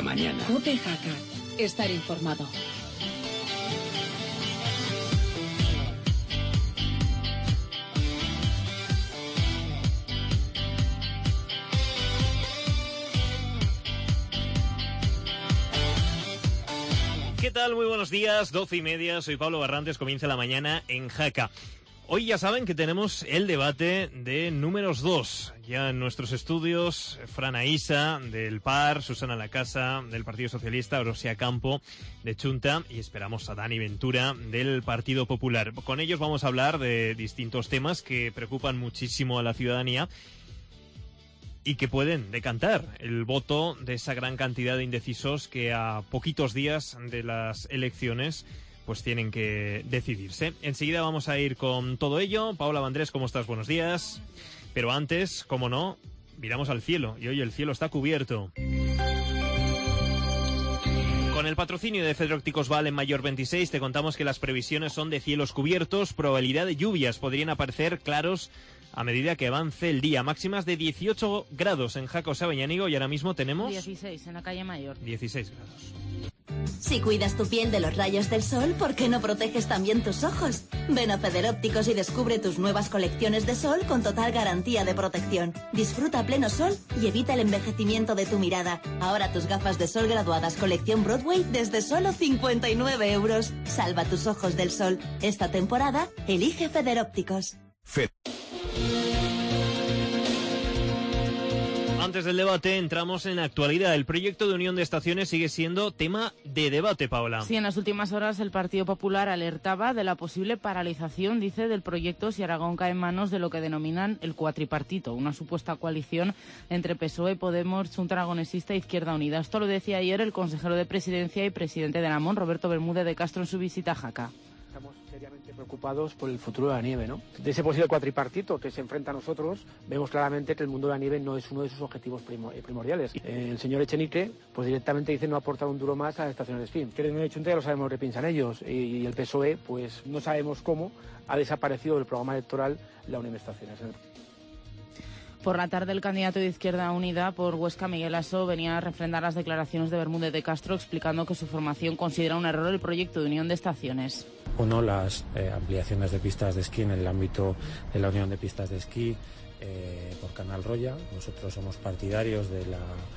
mañana. COPE Jaca. Estar informado. ¿Qué tal? Muy buenos días, 12:30, soy Pablo Barrantes, comienza la mañana en Jaca. Hoy ya saben que tenemos el debate de números 2. Ya en nuestros estudios, Fran Aisa, del PAR, Susana Lacasa, del Partido Socialista, Orosia Campo, de Chunta, y esperamos a Dani Ventura, del Partido Popular. Con ellos vamos a hablar de distintos temas que preocupan muchísimo a la ciudadanía y que pueden decantar el voto de esa gran cantidad de indecisos que a poquitos días de las elecciones pues tienen que decidirse. Enseguida vamos a ir con todo ello. Paula Vandrés, ¿cómo estás? Buenos días. Pero antes, como no, miramos al cielo y hoy el cielo está cubierto. Con el patrocinio de Fedrópticos Val en Mayor 26 te contamos que las previsiones son de cielos cubiertos, probabilidad de lluvias podrían aparecer claros a medida que avance el día. Máximas de 18 grados en Jaca o Sabeñánigo y ahora mismo tenemos 16 en la calle Mayor. 16 grados. Si cuidas tu piel de los rayos del sol, ¿por qué no proteges también tus ojos? Ven a Fedrópticos y descubre tus nuevas colecciones de sol con total garantía de protección. Disfruta a pleno sol y evita el envejecimiento de tu mirada. Ahora tus gafas de sol graduadas colección Broadway desde solo 59 euros. Salva tus ojos del sol. Esta temporada, elige Fedrópticos. Antes del debate entramos en la actualidad. El proyecto de unión de estaciones sigue siendo tema de debate, Paola. Sí, en las últimas horas el Partido Popular alertaba de la posible paralización, dice, del proyecto si Aragón cae en manos de lo que denominan el cuatripartito, una supuesta coalición entre PSOE, Podemos, Chunta Aragonesista e Izquierda Unida. Esto lo decía ayer el consejero de Presidencia y presidente de Namón, Roberto Bermúdez de Castro, en su visita a Jaca. Estamos seriamente preocupados por el futuro de la nieve, ¿no? De ese posible cuatripartito que se enfrenta a nosotros, vemos claramente que el mundo de la nieve no es uno de sus objetivos primordiales. El señor Echenique, pues directamente dice no aportar un duro más a las estaciones de esquí. Que en el Chunta ya lo sabemos que piensan ellos, y el PSOE, pues no sabemos cómo ha desaparecido del programa electoral la unión de estaciones. Por la tarde, el candidato de Izquierda Unida por Huesca, Miguel Aso, venía a refrendar las declaraciones de Bermúdez de Castro, explicando que su formación considera un error el proyecto de unión de estaciones. Uno, las ampliaciones de pistas de esquí en el ámbito de la unión de pistas de esquí por Canal Roya. Nosotros somos partidarios de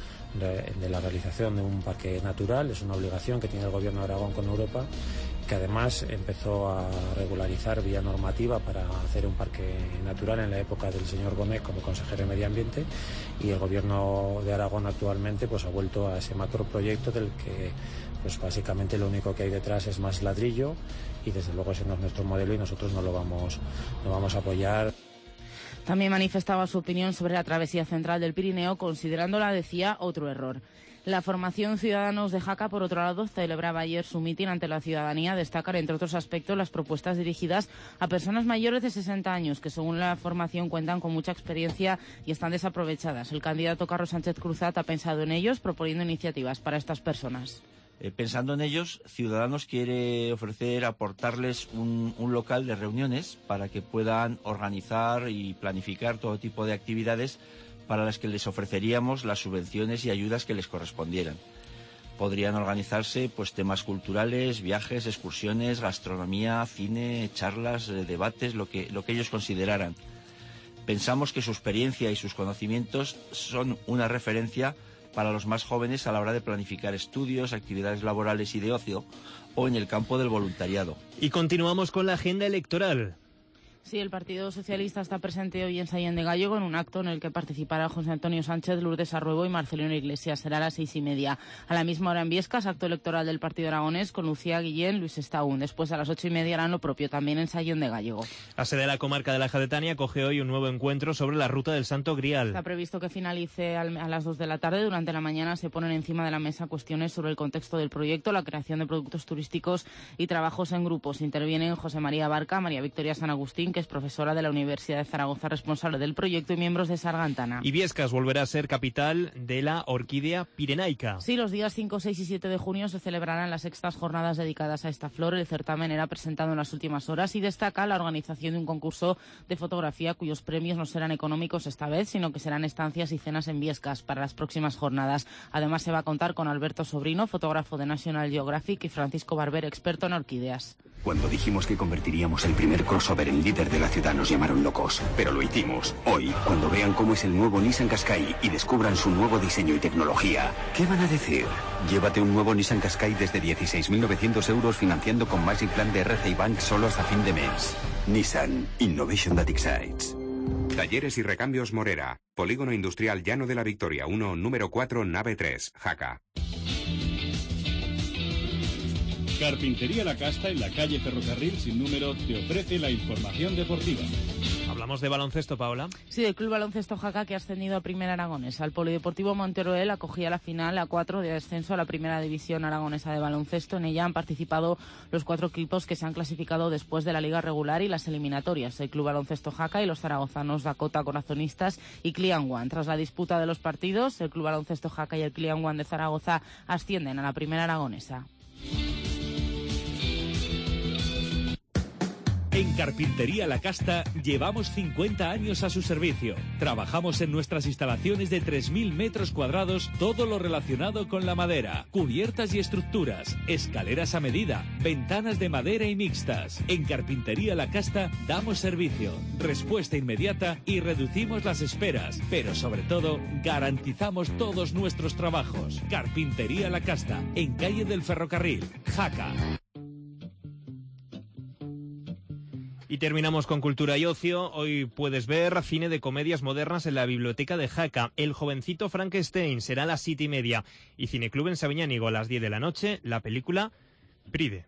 la realización de un parque natural. Es una obligación que tiene el Gobierno de Aragón con Europa, que además empezó a regularizar vía normativa para hacer un parque natural en la época del señor Bonet como consejero de Medio Ambiente, y el Gobierno de Aragón actualmente pues ha vuelto a ese macroproyecto del que pues básicamente lo único que hay detrás es más ladrillo, y desde luego ese no es nuestro modelo y nosotros no vamos a apoyar. También manifestaba su opinión sobre la travesía central del Pirineo, considerándola, decía, otro error. La formación Ciudadanos de Jaca, por otro lado, celebraba ayer su mitin ante la ciudadanía. Destacar, entre otros aspectos, las propuestas dirigidas a personas mayores de 60 años, que según la formación cuentan con mucha experiencia y están desaprovechadas. El candidato Carlos Sánchez Cruzat ha pensado en ellos, proponiendo iniciativas para estas personas. Pensando en ellos, Ciudadanos quiere aportarles un local de reuniones para que puedan organizar y planificar todo tipo de actividades para las que les ofreceríamos las subvenciones y ayudas que les correspondieran. Podrían organizarse pues temas culturales, viajes, excursiones, gastronomía, cine, charlas, debates, lo que ellos consideraran. Pensamos que su experiencia y sus conocimientos son una referencia para los más jóvenes a la hora de planificar estudios, actividades laborales y de ocio, o en el campo del voluntariado. Y continuamos con la agenda electoral. Sí, el Partido Socialista está presente hoy en Sallén de Gállego en un acto en el que participará José Antonio Sánchez, Lourdes Arruebo y Marcelino Iglesias. Será a las 6:30. A la misma hora en Biescas, acto electoral del Partido Aragonés con Lucía Guillén, Luis Estaún. Después a las 8:30 harán lo propio también en Sallén de Gállego. La sede de la comarca de la Jadetania coge hoy un nuevo encuentro sobre la ruta del Santo Grial. Está previsto que finalice a las 2 de la tarde. Durante la mañana se ponen encima de la mesa cuestiones sobre el contexto del proyecto, la creación de productos turísticos y trabajos en grupos. Intervienen José María Barca, María Victoria San Agustín, Martín, que es profesora de la Universidad de Zaragoza, responsable del proyecto, y miembros de Sargantana. Y Biescas volverá a ser capital de la orquídea pirenaica. Sí, los días 5, 6 y 7 de junio se celebrarán las sextas jornadas dedicadas a esta flor. El certamen era presentado en las últimas horas y destaca la organización de un concurso de fotografía cuyos premios no serán económicos esta vez, sino que serán estancias y cenas en Biescas para las próximas jornadas. Además, se va a contar con Alberto Sobrino, fotógrafo de National Geographic, y Francisco Barber, experto en orquídeas. Cuando dijimos que convertiríamos el primer crossover en líder de la ciudad nos llamaron locos, pero lo hicimos. Hoy, cuando vean cómo es el nuevo Nissan Qashqai y descubran su nuevo diseño y tecnología, ¿qué van a decir? Llévate un nuevo Nissan Qashqai desde 16.900 euros financiando con Magic Plan de RCI Bank solo hasta fin de mes. Nissan, Innovation that excites. Talleres y recambios Morera. Polígono Industrial Llano de la Victoria 1, número 4, nave 3, Jaca. Carpintería La Casta, en la calle Ferrocarril sin número, te ofrece la información deportiva. Hablamos de baloncesto, Paola. Sí, del Club Baloncesto Jaca, que ha ascendido a Primera Aragonesa. El Polideportivo Monteroel acogía la final a 4 de ascenso a la Primera División Aragonesa de Baloncesto. En ella han participado los 4 equipos que se han clasificado después de la liga regular y las eliminatorias: el Club Baloncesto Jaca y los zaragozanos Dakota Corazonistas y Clean One. Tras la disputa de los partidos, el Club Baloncesto Jaca y el Clean One de Zaragoza ascienden a la Primera Aragonesa. En Carpintería La Casta llevamos 50 años a su servicio. Trabajamos en nuestras instalaciones de 3.000 metros cuadrados, todo lo relacionado con la madera, cubiertas y estructuras, escaleras a medida, ventanas de madera y mixtas. En Carpintería La Casta damos servicio, respuesta inmediata y reducimos las esperas, pero sobre todo garantizamos todos nuestros trabajos. Carpintería La Casta, en calle del Ferrocarril, Jaca. Y terminamos con cultura y ocio. Hoy puedes ver cine de comedias modernas en la biblioteca de Jaca. El jovencito Frankenstein será a las 7:30. Y Cineclub en Sabiñánigo a las 10 de la noche, la película Pride.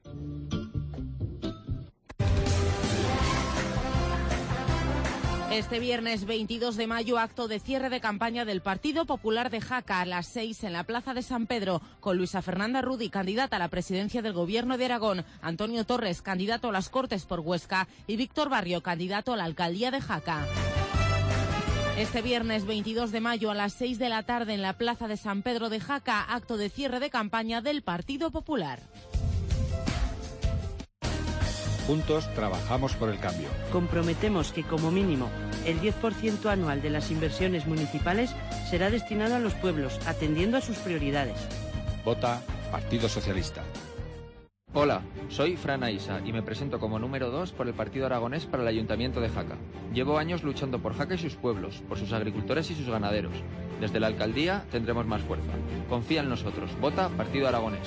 Este viernes 22 de mayo, acto de cierre de campaña del Partido Popular de Jaca a las 6 en la Plaza de San Pedro, con Luisa Fernanda Rudi, candidata a la presidencia del Gobierno de Aragón, Antonio Torres, candidato a las Cortes por Huesca, y Víctor Barrio, candidato a la alcaldía de Jaca. Este viernes 22 de mayo a las 6 de la tarde en la Plaza de San Pedro de Jaca, acto de cierre de campaña del Partido Popular. Juntos trabajamos por el cambio. Comprometemos que, como mínimo, el 10% anual de las inversiones municipales será destinado a los pueblos, atendiendo a sus prioridades. Vota Partido Socialista. Hola, soy Fran Aisa y me presento como número 2 por el Partido Aragonés para el Ayuntamiento de Jaca. Llevo años luchando por Jaca y sus pueblos, por sus agricultores y sus ganaderos. Desde la alcaldía tendremos más fuerza. Confía en nosotros. Vota Partido Aragonés.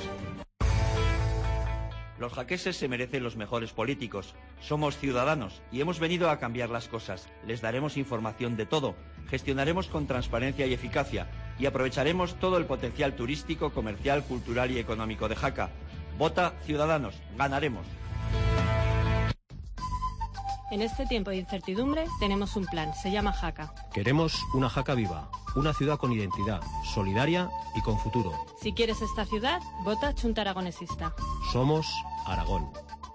Los jaqueses se merecen los mejores políticos. Somos ciudadanos y hemos venido a cambiar las cosas. Les daremos información de todo, gestionaremos con transparencia y eficacia y aprovecharemos todo el potencial turístico, comercial, cultural y económico de Jaca. Vota Ciudadanos, ganaremos. En este tiempo de incertidumbre tenemos un plan, se llama Jaca. Queremos una Jaca viva, una ciudad con identidad, solidaria y con futuro. Si quieres esta ciudad, vota Chunta Aragonesista. Somos Aragón.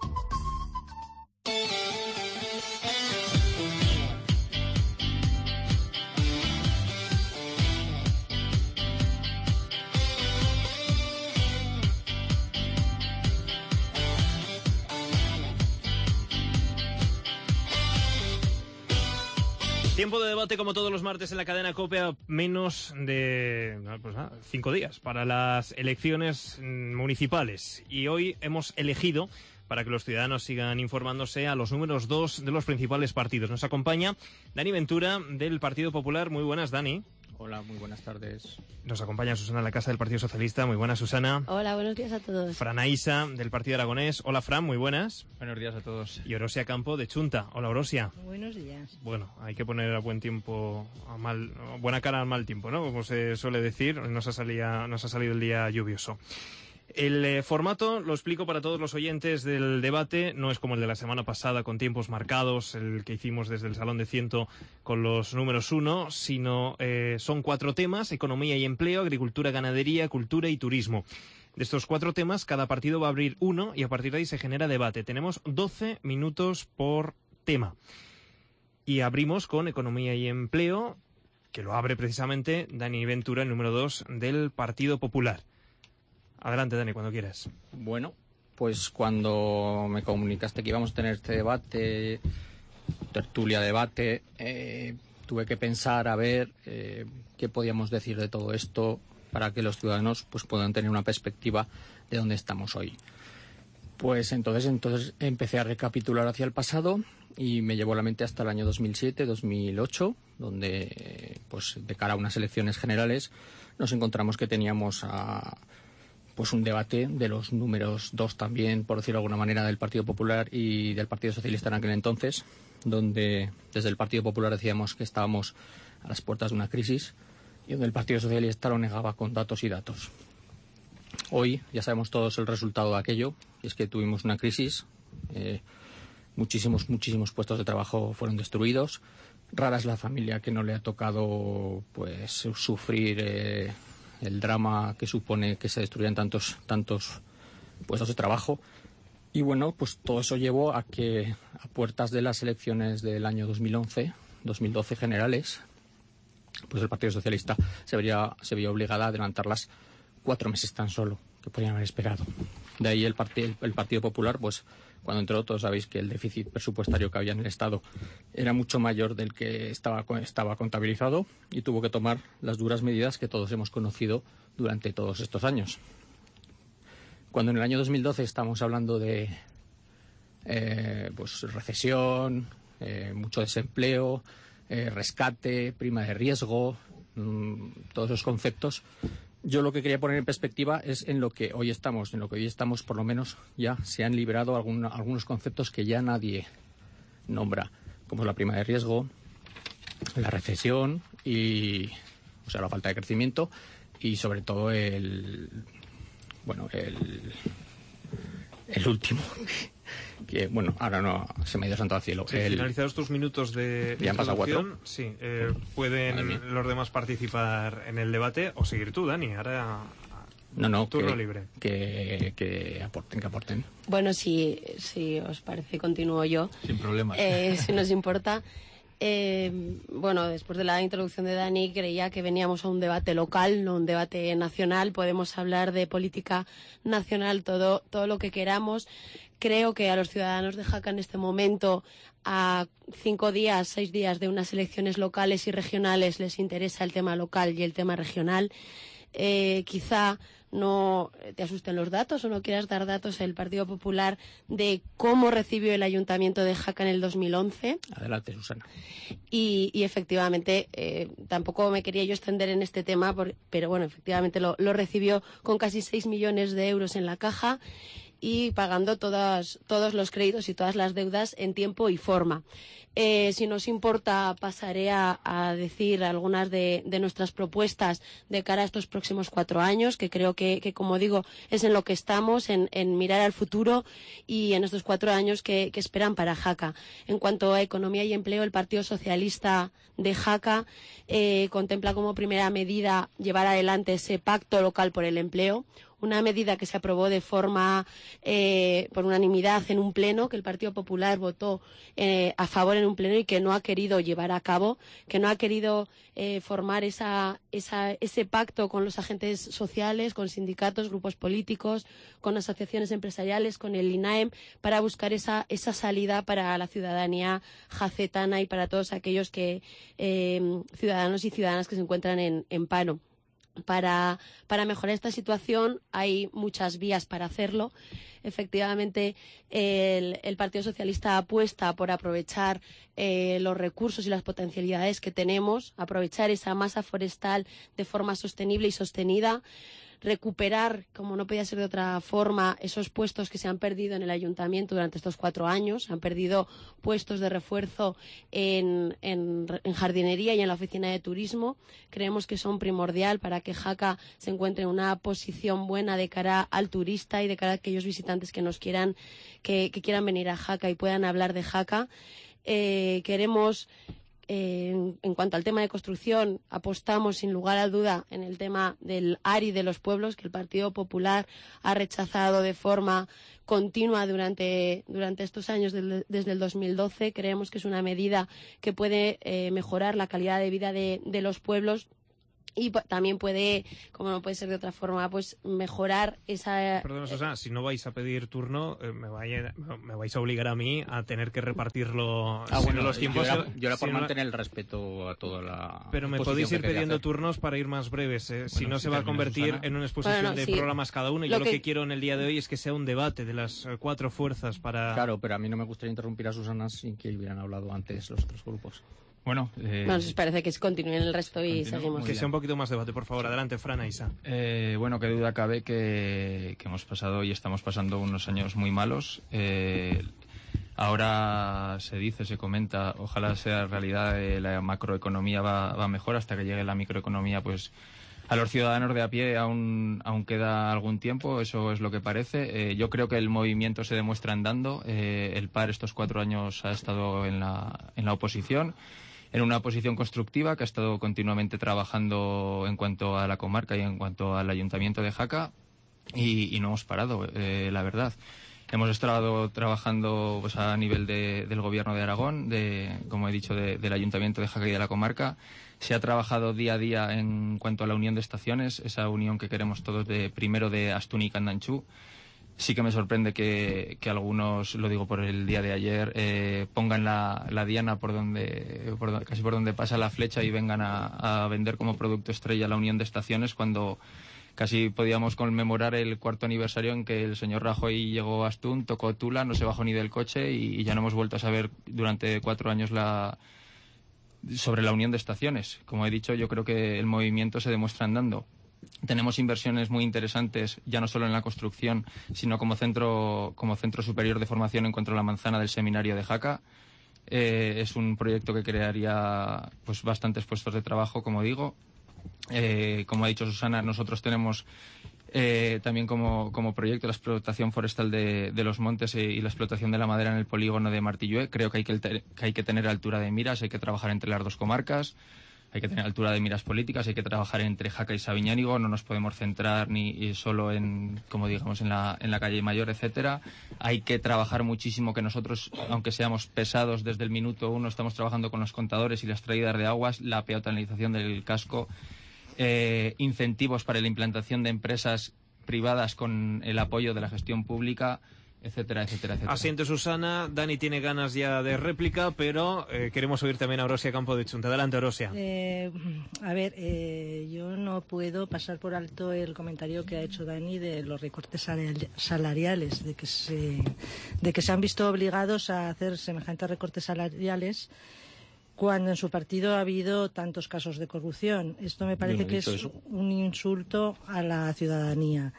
Tiempo de debate como todos los martes en la cadena COPE a menos de 5 días para las elecciones municipales. Y hoy hemos elegido, para que los ciudadanos sigan informándose, a los números 2 de los principales partidos. Nos acompaña Dani Ventura del Partido Popular. Muy buenas, Dani. Hola, muy buenas tardes. Nos acompaña Susana Lacasa del Partido Socialista. Muy buenas, Susana. Hola, buenos días a todos. Fran Aisa del Partido Aragonés. Hola, Fran, muy buenas. Buenos días a todos. Y Orosia Campo de Chunta. Hola, Orosia. Buenos días. Bueno, hay que poner a buen tiempo, buena cara al mal tiempo, ¿no? Como se suele decir, nos ha salido el día lluvioso. El formato, lo explico para todos los oyentes del debate, no es como el de la semana pasada con tiempos marcados, el que hicimos desde el Salón de Ciento con los números 1, sino son 4 temas: economía y empleo, agricultura, ganadería, cultura y turismo. De estos 4 temas, cada partido va a abrir uno y a partir de ahí se genera debate. Tenemos 12 minutos por tema. Y abrimos con Economía y Empleo, que lo abre precisamente Dani Ventura, el número 2 del Partido Popular. Adelante, Dani, cuando quieras. Bueno, pues cuando me comunicaste que íbamos a tener este debate, tertulia debate, tuve que pensar a ver qué podíamos decir de todo esto para que los ciudadanos pues puedan tener una perspectiva de dónde estamos hoy. Pues entonces empecé a recapitular hacia el pasado y me llevó la mente hasta el año 2007-2008, donde pues de cara a unas elecciones generales nos encontramos que teníamos pues un debate de los números 2 también, por decirlo de alguna manera, del Partido Popular y del Partido Socialista en aquel entonces, donde desde el Partido Popular decíamos que estábamos a las puertas de una crisis y donde el Partido Socialista lo negaba con datos y datos. Hoy ya sabemos todos el resultado de aquello, y es que tuvimos una crisis, muchísimos puestos de trabajo fueron destruidos, rara es la familia que no le ha tocado pues sufrir el drama que supone que se destruyan tantos puestos de trabajo. Y bueno, pues todo eso llevó a que a puertas de las elecciones del año 2012 generales, pues el Partido Socialista se veía obligada a adelantarlas 4 meses tan solo, que podían haber esperado. De ahí el Partido Popular, pues cuando entró, todos sabéis que el déficit presupuestario que había en el Estado era mucho mayor del que estaba contabilizado y tuvo que tomar las duras medidas que todos hemos conocido durante todos estos años. Cuando en el año 2012 estamos hablando de pues recesión, mucho desempleo, rescate, prima de riesgo, todos esos conceptos, yo lo que quería poner en perspectiva es en lo que hoy estamos. En lo que hoy estamos, por lo menos, ya se han liberado algunos conceptos que ya nadie nombra, como es la prima de riesgo, la recesión o sea, la falta de crecimiento y sobre todo el último, que bueno, ahora no se me ha ido santo al cielo. Sí, finalizados tus minutos de ¿ya han pasado 4? Sí, pueden los demás participar en el debate o seguir tú, Dani. Ahora turno libre. Que aporten. Bueno, si os parece, continúo yo. Sin problemas. Si nos importa. Bueno, después de la introducción de Dani, creía que veníamos a un debate local, no un debate nacional. Podemos hablar de política nacional todo lo que queramos. Creo que a los ciudadanos de Jaca en este momento, a 6 días de unas elecciones locales y regionales, les interesa el tema local y el tema regional. Quizá no te asusten los datos o no quieras dar datos el Partido Popular de cómo recibió el Ayuntamiento de Jaca en el 2011. Adelante, Susana. Y efectivamente, tampoco me quería yo extender en este tema, pero bueno, efectivamente lo recibió con casi 6 millones de euros en la caja y pagando todos los créditos y todas las deudas en tiempo y forma. Si nos importa, pasaré a decir algunas de nuestras propuestas de cara a estos próximos 4 años, que creo que, como digo, es en lo que estamos, en mirar al futuro y en estos 4 años que esperan para Jaca. En cuanto a economía y empleo, el Partido Socialista de Jaca contempla como primera medida llevar adelante ese pacto local por el empleo, una medida que se aprobó de forma por unanimidad en un pleno, que el Partido Popular votó a favor en un pleno y que no ha querido llevar a cabo, que no ha querido formar ese pacto con los agentes sociales, con sindicatos, grupos políticos, con asociaciones empresariales, con el INAEM, para buscar esa salida para la ciudadanía jacetana y para todos aquellos ciudadanos y ciudadanas que se encuentran en paro. Para mejorar esta situación hay muchas vías para hacerlo. Efectivamente, el Partido Socialista apuesta por aprovechar los recursos y las potencialidades que tenemos, aprovechar esa masa forestal de forma sostenible y sostenida, recuperar, como no podía ser de otra forma, esos puestos que se han perdido en el ayuntamiento durante estos 4 años. Se han perdido puestos de refuerzo en jardinería y en la oficina de turismo. Creemos que son primordial para que Jaca se encuentre en una posición buena de cara al turista y de cara a aquellos visitantes que quieran venir a Jaca y puedan hablar de Jaca. Queremos En cuanto al tema de construcción, apostamos sin lugar a duda en el tema del ARI de los pueblos, que el Partido Popular ha rechazado de forma continua durante estos años desde el 2012. Creemos que es una medida que puede mejorar la calidad de vida de los pueblos. Y también puede, como no puede ser de otra forma, pues mejorar esa... Perdón, Susana, si no vais a pedir turno, me vais a obligar a mí a tener que repartirlo los tiempos. Yo era por mantener el respeto a toda la... Pero me podéis ir pidiendo turnos para ir más breves, si no se va a convertir en una exposición de programas cada uno. Yo lo que quiero en el día de hoy es que sea un debate de las cuatro fuerzas para... Claro, pero a mí no me gustaría interrumpir a Susana sin que hubieran hablado antes los otros grupos. Bueno, nos parece que continúen el resto y seguimos. Que sea un poquito más debate, por favor. Adelante, Fran, Isa. Bueno, qué duda cabe que hemos pasado y estamos pasando unos años muy malos. Ahora se comenta, ojalá sea realidad, la macroeconomía va mejor. Hasta que llegue la microeconomía, pues a los ciudadanos de a pie aún queda algún tiempo, eso es lo que parece. Yo creo que el movimiento se demuestra andando. El PAR estos 4 años ha estado en la oposición, en una posición constructiva, que ha estado continuamente trabajando en cuanto a la comarca y en cuanto al ayuntamiento de Jaca, y no hemos parado, la verdad. Hemos estado trabajando pues, a nivel del gobierno de Aragón, como he dicho, del ayuntamiento de Jaca y de la comarca. Se ha trabajado día a día en cuanto a la unión de estaciones, esa unión que queremos todos primero de Astún y Candanchú. Sí que me sorprende que algunos, lo digo por el día de ayer, pongan la diana casi por donde pasa la flecha y vengan a vender como producto estrella la unión de estaciones, cuando casi podíamos conmemorar el 4º aniversario en que el señor Rajoy llegó a Astún, tocó Tula, no se bajó ni del coche y ya no hemos vuelto a saber durante 4 años sobre la unión de estaciones. Como he dicho, yo creo que el movimiento se demuestra andando. Tenemos inversiones muy interesantes, ya no solo en la construcción, sino como centro superior de formación en cuanto a la manzana del seminario de Jaca. Es un proyecto que crearía pues bastantes puestos de trabajo, como digo. Como ha dicho Susana, nosotros tenemos también como proyecto la explotación forestal de los montes y la explotación de la madera en el polígono de Martillué. Creo que hay que tener altura de miras, hay que trabajar entre las dos comarcas. Hay que tener altura de miras políticas, hay que trabajar entre Jaca y Sabiñánigo, no nos podemos centrar ni solo en, como digamos, en la calle Mayor, etcétera. Hay que trabajar muchísimo, que nosotros, aunque seamos pesados desde el minuto 1, estamos trabajando con los contadores y las traídas de aguas, la peatonalización del casco, incentivos para la implantación de empresas privadas con el apoyo de la gestión pública, etcétera, etcétera, etcétera. Asiente Susana. Dani tiene ganas ya de réplica, pero queremos oír también a Orosia Campo de Chunta. Adelante, Orosia. Yo no puedo pasar por alto el comentario que ha hecho Dani de los recortes salariales, de que se han visto obligados a hacer semejantes recortes salariales cuando en su partido ha habido tantos casos de corrupción. Esto me parece que es un insulto a la ciudadanía.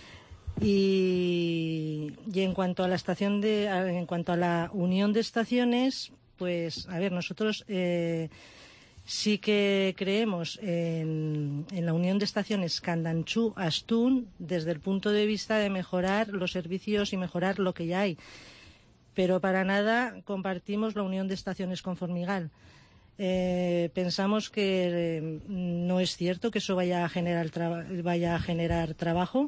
Y en cuanto a la unión de estaciones, pues a ver, nosotros sí que creemos en la unión de estaciones Candanchú-Astún desde el punto de vista de mejorar los servicios y mejorar lo que ya hay, pero para nada compartimos la unión de estaciones con Formigal. Pensamos que no es cierto que eso vaya a generar trabajo.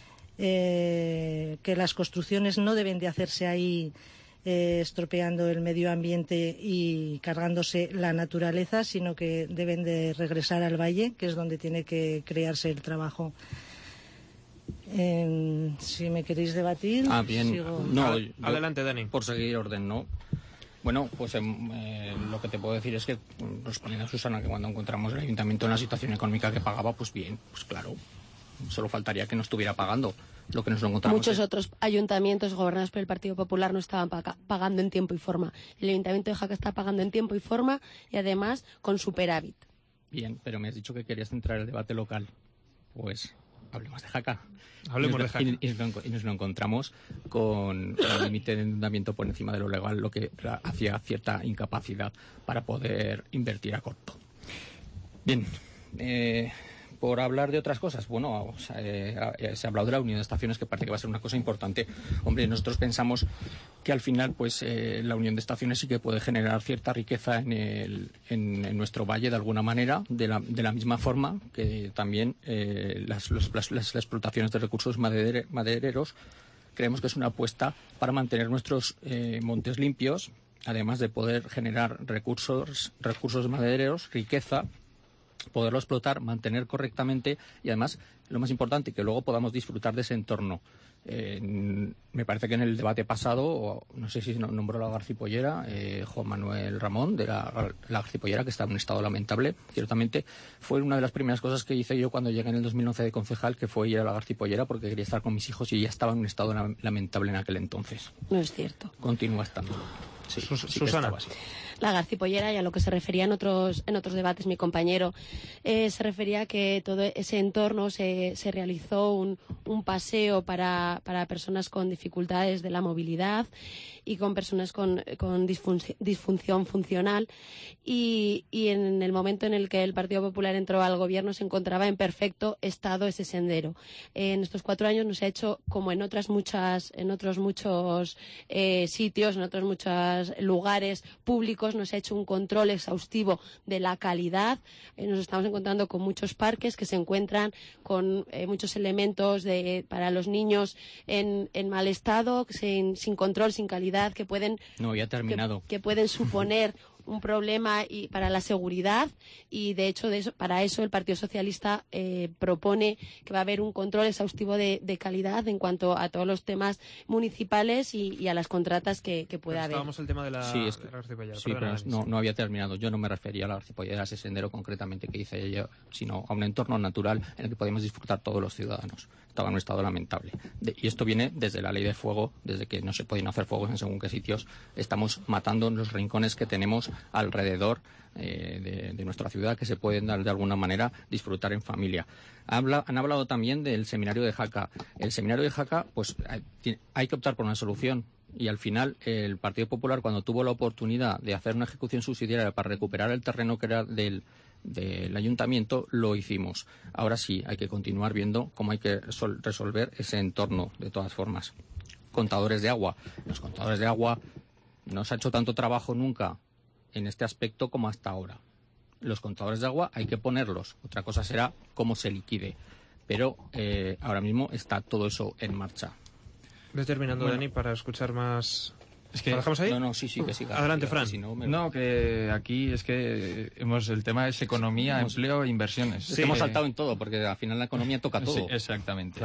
Que las construcciones no deben de hacerse ahí estropeando el medio ambiente y cargándose la naturaleza, sino que deben de regresar al valle, que es donde tiene que crearse el trabajo. Si me queréis debatir, bien. sigo. No, adelante, Dani. Por seguir orden, ¿no? Bueno, pues lo que te puedo decir es que, respondiendo a Susana, que cuando encontramos el ayuntamiento en la situación económica que pagaba, pues bien, pues claro. Solo faltaría que no estuviera pagando lo que nos lo encontramos. Muchos otros ayuntamientos gobernados por el Partido Popular no estaban pagando en tiempo y forma. El ayuntamiento de Jaca está pagando en tiempo y forma y además con superávit. Bien, pero me has dicho que querías centrar el debate local. Pues hablemos de Jaca. Hablemos de Jaca. Y nos lo encontramos con el límite de endeudamiento por encima de lo legal, lo que hacía cierta incapacidad para poder invertir a corto. Bien. por hablar de otras cosas. Bueno, se ha hablado de la unión de estaciones, que parece que va a ser una cosa importante. Hombre, nosotros pensamos que al final pues la unión de estaciones sí que puede generar cierta riqueza en nuestro valle de alguna manera, de la misma forma que también las explotaciones de recursos madereros. Creemos que es una apuesta para mantener nuestros montes limpios, además de poder generar recursos madereros, riqueza, poderlo explotar, mantener correctamente y además, lo más importante, que luego podamos disfrutar de ese entorno. Me parece que en el debate pasado, no sé si nombró la garcipollera, Juan Manuel Ramón, de la garcipollera, que está en un estado lamentable. Ciertamente fue una de las primeras cosas que hice yo cuando llegué en el 2011 de concejal, que fue ir a la garcipollera porque quería estar con mis hijos y ya estaba en un estado lamentable en aquel entonces. No es cierto. Continúa estando. Sí, Susana. La garcipollera, y a lo que se refería en otros debates mi compañero, se refería a que todo ese entorno se realizó un paseo para personas con dificultades de la movilidad y con personas con disfunción funcional, y en el momento en el que el Partido Popular entró al gobierno se encontraba en perfecto estado ese sendero. En estos 4 años no se ha hecho, como en otros muchos sitios, en otros muchos lugares públicos, no se ha hecho un control exhaustivo de la calidad. Nos estamos encontrando con muchos parques que se encuentran con muchos elementos para los niños en mal estado, sin control, sin calidad, que pueden suponer un problema para la seguridad, y de hecho para eso el Partido Socialista propone que va a haber un control exhaustivo de calidad en cuanto a todos los temas municipales y a las contratas que pueda haber. Estábamos el tema de la garcipollera. Sí, pero no había terminado. Yo no me refería a la garcipollera, a ese sendero concretamente que dice ella, sino a un entorno natural en el que podemos disfrutar todos los ciudadanos. Estaba en un estado lamentable. Y esto viene desde la ley de fuego, desde que no se pueden hacer fuegos en según qué sitios. Estamos matando los rincones que tenemos alrededor de nuestra ciudad, que se pueden de alguna manera disfrutar en familia. Han hablado también del seminario de Jaca. El seminario de Jaca, pues hay que optar por una solución. Y al final el Partido Popular, cuando tuvo la oportunidad de hacer una ejecución subsidiaria para recuperar el terreno que era del ayuntamiento, lo hicimos. Ahora sí, hay que continuar viendo cómo hay que resolver ese entorno de todas formas. Contadores de agua. Los contadores de agua no se ha hecho tanto trabajo nunca en este aspecto como hasta ahora. Los contadores de agua hay que ponerlos. Otra cosa será cómo se liquide. Pero ahora mismo está todo eso en marcha. Ves terminando, Dani, para escuchar más. Es que, ¿lo dejamos ahí? No, sí, que siga. Adelante, Fran. Si no, que aquí es que el tema es economía, empleo e inversiones. Sí, hemos saltado en todo, porque al final la economía toca todo. Sí, exactamente.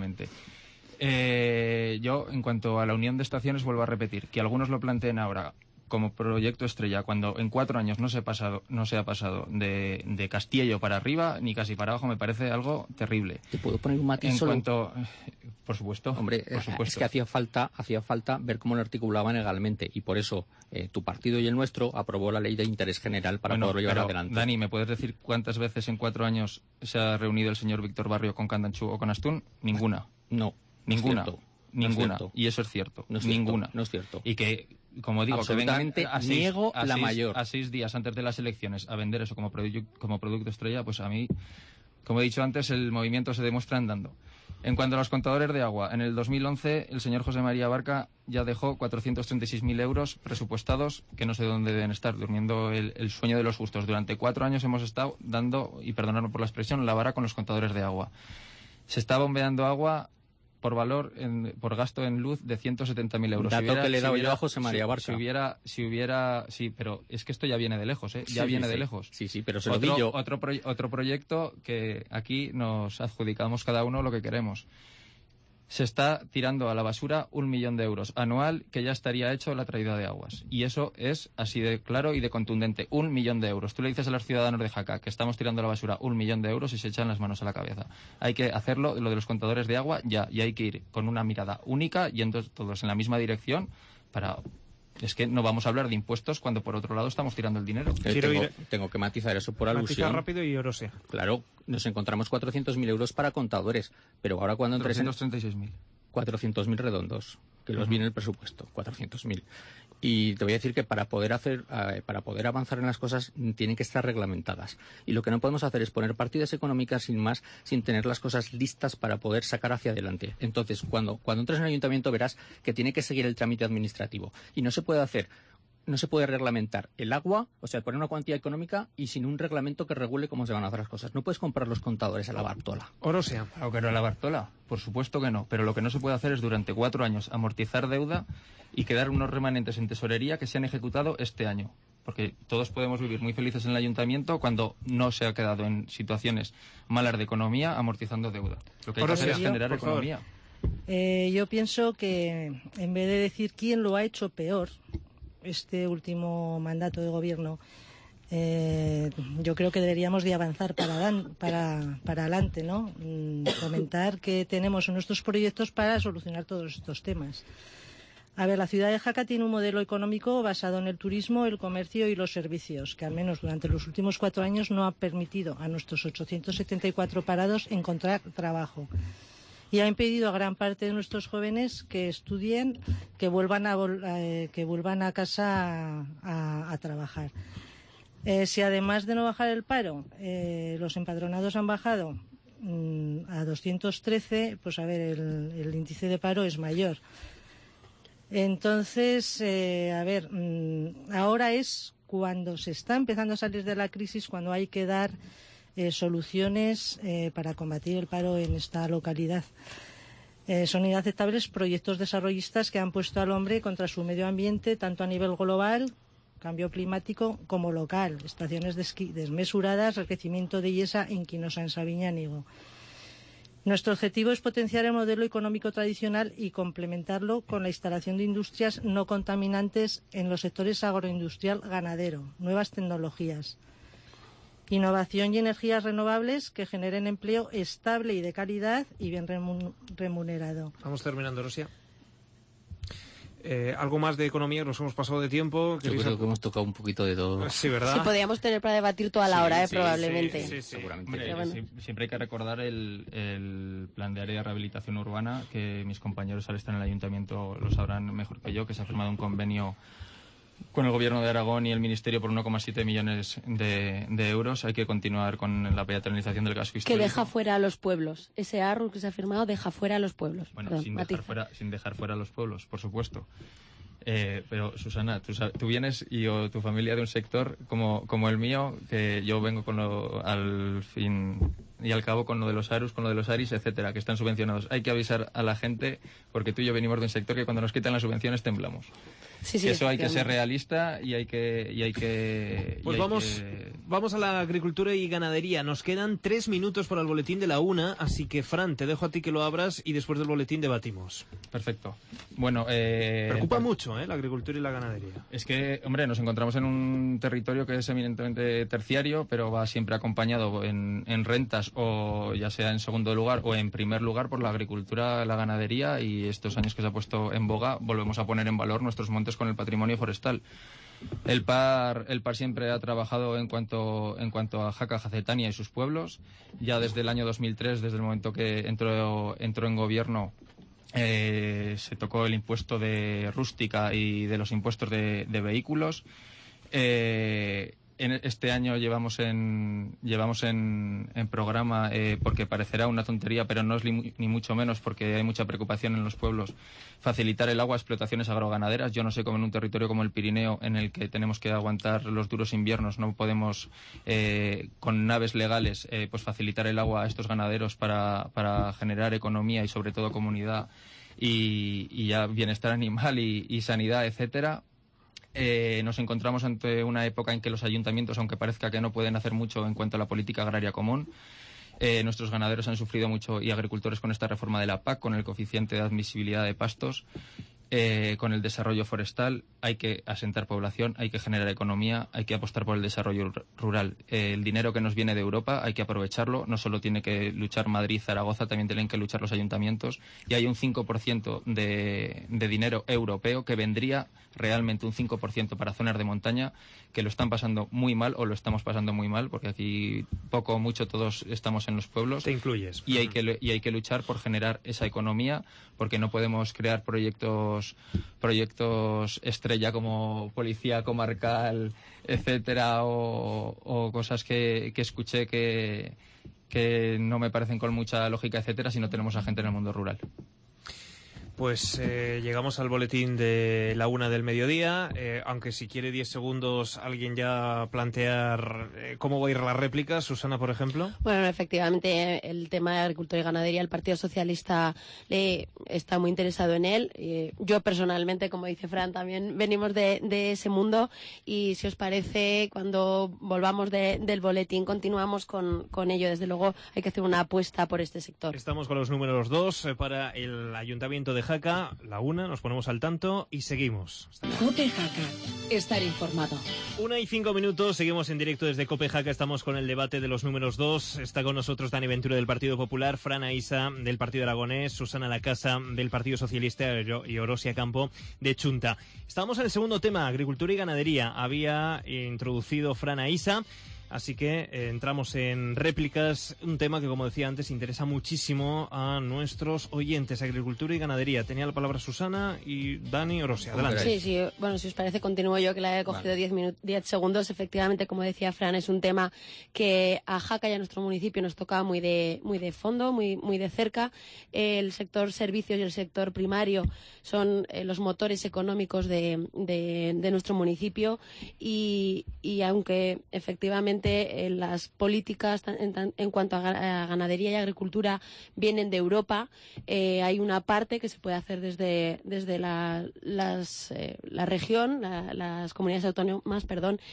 Yo, en cuanto a la unión de estaciones, vuelvo a repetir, que algunos lo planteen ahora como proyecto estrella, cuando en 4 años no se ha pasado de Castillo para arriba ni casi para abajo, me parece algo terrible. ¿Te puedo poner un matiz por supuesto. Hombre, por supuesto. Es que hacía falta ver cómo lo articulaban legalmente, y por eso tu partido y el nuestro aprobó la ley de interés general para poderlo llevar adelante. Dani, ¿me puedes decir cuántas veces en 4 años se ha reunido el señor Víctor Barrio con Candanchú o con Astún? Ninguna. No. Ninguna. Ninguna. Y eso es cierto. No es ninguna. No es cierto. Y que, como digo, absolutamente niego la mayor. A 6 días antes de las elecciones a vender eso como producto estrella, pues a mí, como he dicho antes, el movimiento se demuestra andando. En cuanto a los contadores de agua, en el 2011 el señor José María Barca ya dejó 436.000 euros presupuestados, que no sé dónde deben estar, durmiendo el sueño de los justos. Durante 4 años hemos estado dando, y perdonadme por la expresión, la vara con los contadores de agua. Se está bombeando agua por gasto en luz de 170.000 euros. Dato que le he dado yo a José María Barca. Sí, pero es que esto ya viene de lejos, ¿eh? Ya viene de lejos. Sí, pero se lo di yo. Otro proyecto que aquí nos adjudicamos cada uno lo que queremos. Se está tirando a la basura 1 millón de euros anual, que ya estaría hecho la traída de aguas. Y eso es así de claro y de contundente. 1 millón de euros. Tú le dices a los ciudadanos de Jaca que estamos tirando a la basura 1 millón de euros y se echan las manos a la cabeza. Hay que hacerlo, lo de los contadores de agua, ya. Y hay que ir con una mirada única, yendo todos en la misma dirección para... Es que no vamos a hablar de impuestos cuando por otro lado estamos tirando el dinero. Tengo que matizar eso por alusión. Matizar rápido y Orosia. Claro, nos encontramos 400.000 euros para contadores, pero ahora cuando entres 336.000. 400.000 redondos, que los viene el presupuesto, 400.000. Y te voy a decir que para poder avanzar en las cosas tienen que estar reglamentadas. Y lo que no podemos hacer es poner partidas económicas sin más, sin tener las cosas listas para poder sacar hacia adelante. Entonces, cuando entres en el ayuntamiento verás que tiene que seguir el trámite administrativo. Y no se puede reglamentar el agua, o sea, poner una cuantía económica y sin un reglamento que regule cómo se van a hacer las cosas. No puedes comprar los contadores a la Bartola. Orosia. Claro que no a la Bartola, por supuesto que no. Pero lo que no se puede hacer es durante 4 años amortizar deuda y quedar unos remanentes en tesorería que se han ejecutado este año. Porque todos podemos vivir muy felices en el ayuntamiento cuando no se ha quedado en situaciones malas de economía amortizando deuda. Lo que hay que hacer es generar economía. Yo pienso que en vez de decir quién lo ha hecho peor este último mandato de gobierno, yo creo que deberíamos de avanzar para adelante, ¿no? Comentar que tenemos nuestros proyectos para solucionar todos estos temas. A ver, la ciudad de Jaca tiene un modelo económico basado en el turismo, el comercio y los servicios, que al menos durante los últimos 4 años no ha permitido a nuestros 874 parados encontrar trabajo. Y ha impedido a gran parte de nuestros jóvenes que estudien, que vuelvan a casa a trabajar. Si además de no bajar el paro, los empadronados han bajado a 213, pues a ver, el índice de paro es mayor. Entonces, ahora es cuando se está empezando a salir de la crisis, cuando hay que dar soluciones para combatir el paro en esta localidad. Son inaceptables proyectos desarrollistas que han puesto al hombre contra su medio ambiente, tanto a nivel global, cambio climático, como local. Estaciones de esquí desmesuradas, enriquecimiento de Illesa en Quinosa, en Sabiñánigo. Nuestro objetivo es potenciar el modelo económico tradicional y complementarlo con la instalación de industrias no contaminantes en los sectores agroindustrial, ganadero, nuevas tecnologías, innovación y energías renovables que generen empleo estable y de calidad y bien remunerado. Vamos terminando, Rosia. Algo más de economía, nos hemos pasado de tiempo. Yo creo que hemos tocado un poquito de todo. Sí, ¿verdad? Sí, podríamos tener para debatir toda la hora, probablemente. Sí, seguramente. Hombre, siempre hay que recordar el plan de área de rehabilitación urbana, que mis compañeros al estar en el ayuntamiento lo sabrán mejor que yo, que se ha firmado un convenio con el Gobierno de Aragón y el Ministerio por 1,7 millones de euros. Hay que continuar con la peatonalización del casco histórico. Que deja fuera a los pueblos. Ese ARRU que se ha firmado deja fuera a los pueblos. Bueno, perdón, sin dejar fuera a los pueblos, por supuesto. Pero, Susana, tú vienes y tu familia de un sector como el mío, que yo vengo al fin y al cabo con lo de los ARUs, con lo de los ARIs, etcétera, que están subvencionados. Hay que avisar a la gente, porque tú y yo venimos de un sector que cuando nos quitan las subvenciones temblamos. Sí, y eso hay que ser realista y hay que pues vamos a la agricultura y ganadería. Nos quedan 3 minutos para el boletín de la 1, así que, Fran, te dejo a ti que lo abras y después del boletín debatimos. Perfecto. Bueno, preocupa mucho la agricultura y la ganadería. Es que, hombre, nos encontramos en un territorio que es eminentemente terciario, pero va siempre acompañado en rentas, o ya sea en segundo lugar o en primer lugar, por la agricultura, la ganadería, y estos años que se ha puesto en boga volvemos a poner en valor nuestros montes con el patrimonio forestal. El PAR siempre ha trabajado en cuanto a Jaca, Jacetania y sus pueblos. Ya desde el año 2003, desde el momento que entró en gobierno, se tocó el impuesto de rústica y de los impuestos de vehículos. Este año llevamos en programa, porque parecerá una tontería, pero no es ni mucho menos, porque hay mucha preocupación en los pueblos, facilitar el agua a explotaciones agroganaderas. Yo no sé cómo en un territorio como el Pirineo, en el que tenemos que aguantar los duros inviernos, no podemos con naves legales pues facilitar el agua a estos ganaderos para generar economía y sobre todo comunidad y ya bienestar animal y sanidad, etcétera. Nos encontramos ante una época en que los ayuntamientos, aunque parezca que no pueden hacer mucho en cuanto a la política agraria común, nuestros ganaderos han sufrido mucho, y agricultores, con esta reforma de la PAC, con el coeficiente de admisibilidad de pastos, con el desarrollo forestal. Hay que asentar población, hay que generar economía, hay que apostar por el desarrollo rural. El dinero que nos viene de Europa hay que aprovecharlo. No solo tiene que luchar Madrid, Zaragoza, también tienen que luchar los ayuntamientos. Y hay un 5% de dinero europeo que vendría realmente, un 5% para zonas de montaña, que lo están pasando muy mal, o lo estamos pasando muy mal, porque aquí poco o mucho todos estamos en los pueblos. Te incluyes. Y hay que luchar por generar esa economía, porque no podemos crear proyectos otros proyectos estrella como policía comarcal, etcétera, o cosas que escuché que no me parecen con mucha lógica, etcétera, si no tenemos a gente en el mundo rural. Pues llegamos al boletín de la 1 del mediodía, aunque si quiere 10 segundos alguien ya plantear cómo va a ir la réplica, Susana, por ejemplo. Bueno, efectivamente, el tema de agricultura y ganadería, el Partido Socialista está muy interesado en él. Yo personalmente, como dice Fran, también venimos de ese mundo y si os parece, cuando volvamos del boletín continuamos con ello. Desde luego hay que hacer una apuesta por este sector. Estamos con los números 2 para el Ayuntamiento de Jaca, la 1, nos ponemos al tanto y seguimos. COPE Jaca, estar informado. 1:05, seguimos en directo desde COPE Jaca, estamos con el debate de los números 2, está con nosotros Dani Ventura del Partido Popular, Fran Aisa del Partido Aragonés, Susana Lacasa del Partido Socialista y Orosia Campo de Chunta. Estamos en el segundo tema, agricultura y ganadería, había introducido Fran Aisa. Así que entramos en réplicas, un tema que, como decía antes, interesa muchísimo a nuestros oyentes, agricultura y ganadería. Tenía la palabra Susana y Dani Orosia. Adelante. Sí. Bueno, si os parece, continúo yo, que la he cogido 10 segundos. Efectivamente, como decía Fran, es un tema que a Jaca y a nuestro municipio nos toca muy de fondo, muy de cerca. El sector servicios y el sector primario son los motores económicos de nuestro municipio y aunque efectivamente las políticas en cuanto a ganadería y agricultura vienen de Europa, hay una parte que se puede hacer desde la región, las comunidades autónomas,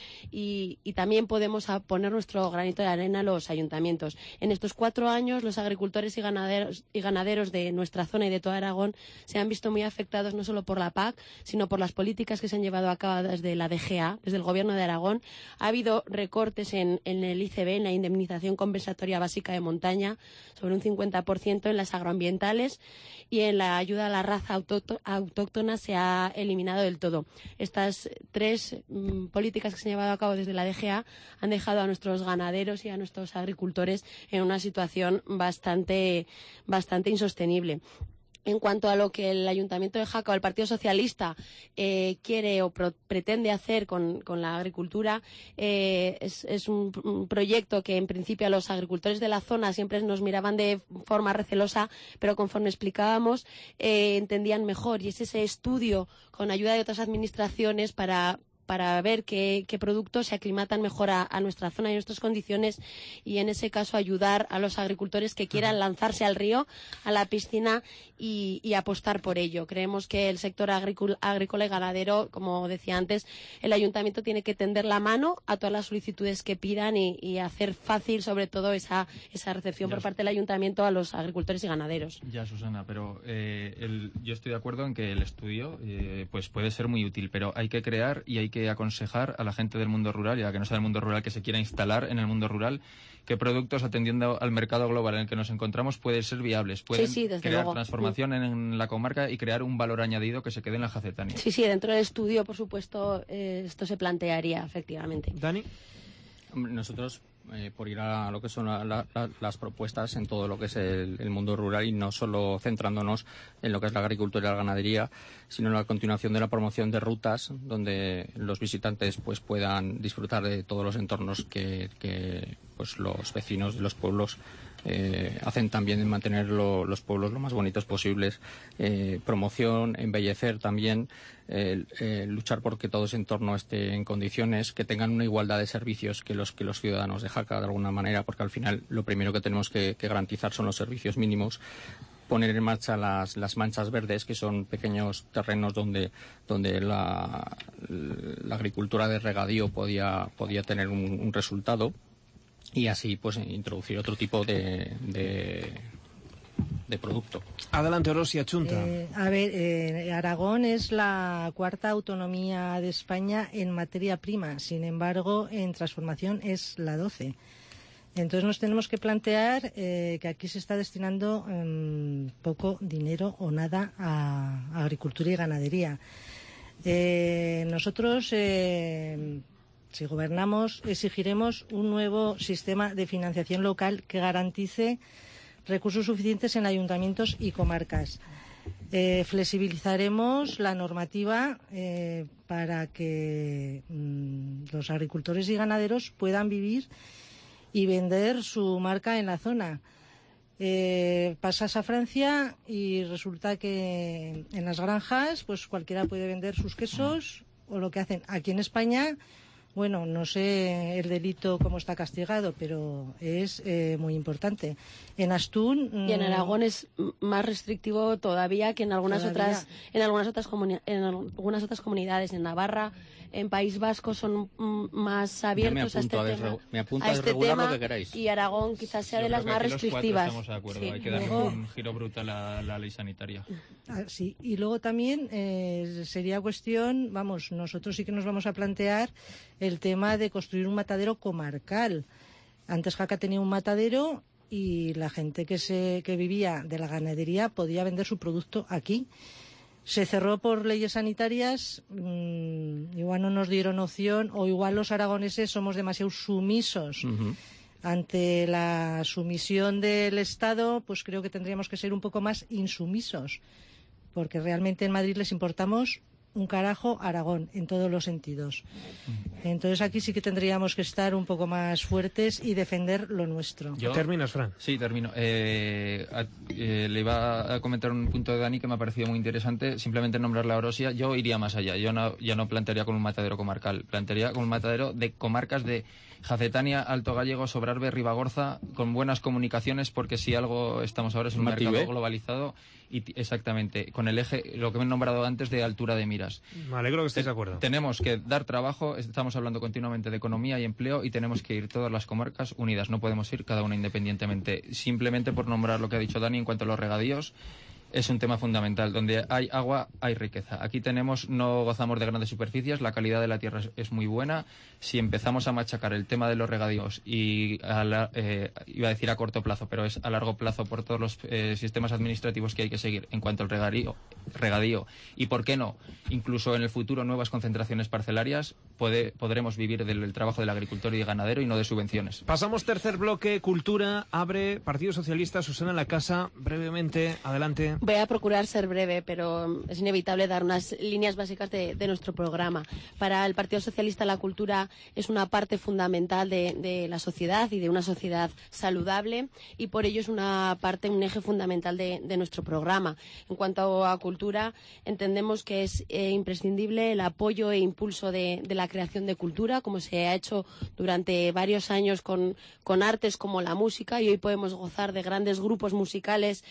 y también podemos poner nuestro granito de arena a los ayuntamientos. En estos 4 años, los agricultores y ganaderos de nuestra zona y de todo Aragón se han visto muy afectados no solo por la PAC, sino por las políticas que se han llevado a cabo desde la DGA, desde el Gobierno de Aragón. Ha habido recortes en el ICB, en la indemnización compensatoria básica de montaña, sobre un 50%, en las agroambientales, y en la ayuda a la raza autóctona se ha eliminado del todo. Estas 3 políticas que se han llevado a cabo desde la DGA han dejado a nuestros ganaderos y a nuestros agricultores en una situación bastante insostenible. En cuanto a lo que el Ayuntamiento de Jaca o el Partido Socialista quiere o pretende hacer con la agricultura, es un proyecto que en principio a los agricultores de la zona siempre nos miraban de forma recelosa, pero conforme explicábamos entendían mejor, y es ese estudio con ayuda de otras administraciones para ver qué productos se aclimatan mejor a nuestra zona y a nuestras condiciones, y en ese caso ayudar a los agricultores que quieran lanzarse al río, a la piscina y apostar por ello. Creemos que el sector agrícola y ganadero, como decía antes, el ayuntamiento tiene que tender la mano a todas las solicitudes que pidan y hacer fácil sobre todo esa recepción por parte del ayuntamiento a los agricultores y ganaderos. Ya, Susana, pero yo estoy de acuerdo en que el estudio pues puede ser muy útil, pero hay que crear y hay que aconsejar a la gente del mundo rural y a la que no sea del mundo rural, que se quiera instalar en el mundo rural, qué productos, atendiendo al mercado global en el que nos encontramos, pueden ser viables, pueden crear transformación en la comarca y crear un valor añadido que se quede en la Jacetania. Sí, dentro del estudio, por supuesto, esto se plantearía, efectivamente. Dani. Nosotros, por ir a lo que son las propuestas en todo lo que es el mundo rural, y no solo centrándonos en lo que es la agricultura y la ganadería, sino en la continuación de la promoción de rutas donde los visitantes pues puedan disfrutar de todos los entornos que pues los vecinos de los pueblos hacen también en mantener los pueblos lo más bonitos posibles. Promoción, embellecer también, luchar por que todo ese entorno esté en condiciones, que tengan una igualdad de servicios que los ciudadanos de Jaca, de alguna manera, porque al final lo primero que tenemos que garantizar son los servicios mínimos. Poner en marcha las manchas verdes, que son pequeños terrenos donde la agricultura de regadío podía tener un resultado, y así pues introducir otro tipo de producto. Adelante, Orosia, Chunta. Aragón es la 4ª autonomía de España en materia prima, sin embargo en transformación es la 12. Entonces nos tenemos que plantear que aquí se está destinando poco dinero o nada a agricultura y ganadería. Nosotros, si gobernamos, exigiremos un nuevo sistema de financiación local que garantice recursos suficientes en ayuntamientos y comarcas. Flexibilizaremos la normativa para que los agricultores y ganaderos puedan vivir y vender su marca en la zona. Pasas a Francia y resulta que en las granjas pues cualquiera puede vender sus quesos o lo que hacen. Aquí en España, bueno, no sé el delito cómo está castigado, pero es muy importante. En Astún y en Aragón es más restrictivo todavía que en algunas otras comunidades. En Navarra, en País Vasco son más abiertos a este tema. Me apunto a regular lo que queráis. Y Aragón quizás sea de las más restrictivas. Estamos de acuerdo. Sí. Hay que darle un giro brutal a la ley sanitaria. Sí, y luego también sería cuestión, vamos, nosotros sí que nos vamos a plantear el tema de construir un matadero comarcal. Antes Jaca tenía un matadero y la gente que vivía de la ganadería podía vender su producto aquí. Se cerró por leyes sanitarias, igual no nos dieron opción, o igual los aragoneses somos demasiado sumisos. Ante la sumisión del Estado, pues creo que tendríamos que ser un poco más insumisos, porque realmente en Madrid les importamos un carajo Aragón en todos los sentidos. Entonces aquí sí que tendríamos que estar un poco más fuertes y defender lo nuestro. ¿Terminas, Fran? Sí, termino. Le iba a comentar un punto de Dani que me ha parecido muy interesante. Simplemente nombrar la Orosia. Yo iría más allá. Yo ya no plantearía con un matadero comarcal. Plantearía con un matadero de comarcas de Jacetania, Alto Gallego, Sobrarbe, Ribagorza, con buenas comunicaciones, porque si algo estamos ahora es un mercado globalizado y exactamente con el eje, lo que me he nombrado antes, de altura de miras. Me alegro que estéis de acuerdo. Tenemos que dar trabajo, estamos hablando continuamente de economía y empleo y tenemos que ir todas las comarcas unidas, no podemos ir cada una independientemente. Simplemente por nombrar lo que ha dicho Dani en cuanto a los regadíos, es un tema fundamental. Donde hay agua, hay riqueza. Aquí no gozamos de grandes superficies, la calidad de la tierra es muy buena. Si empezamos a machacar el tema de los regadíos y iba a decir a corto plazo, pero es a largo plazo por todos los sistemas administrativos que hay que seguir en cuanto al regadío y, ¿por qué no?, incluso en el futuro nuevas concentraciones parcelarias, podremos vivir del trabajo del agricultor y ganadero y no de subvenciones. Pasamos tercer bloque, cultura, abre Partido Socialista. Susana La Casa, brevemente, adelante. Voy a procurar ser breve, pero es inevitable dar unas líneas básicas de nuestro programa. Para el Partido Socialista la cultura es una parte fundamental de la sociedad y de una sociedad saludable, y por ello es un eje fundamental de nuestro programa. En cuanto a cultura, entendemos que es imprescindible el apoyo e impulso de la creación de cultura, como se ha hecho durante varios años con artes como la música, y hoy podemos gozar de grandes grupos musicales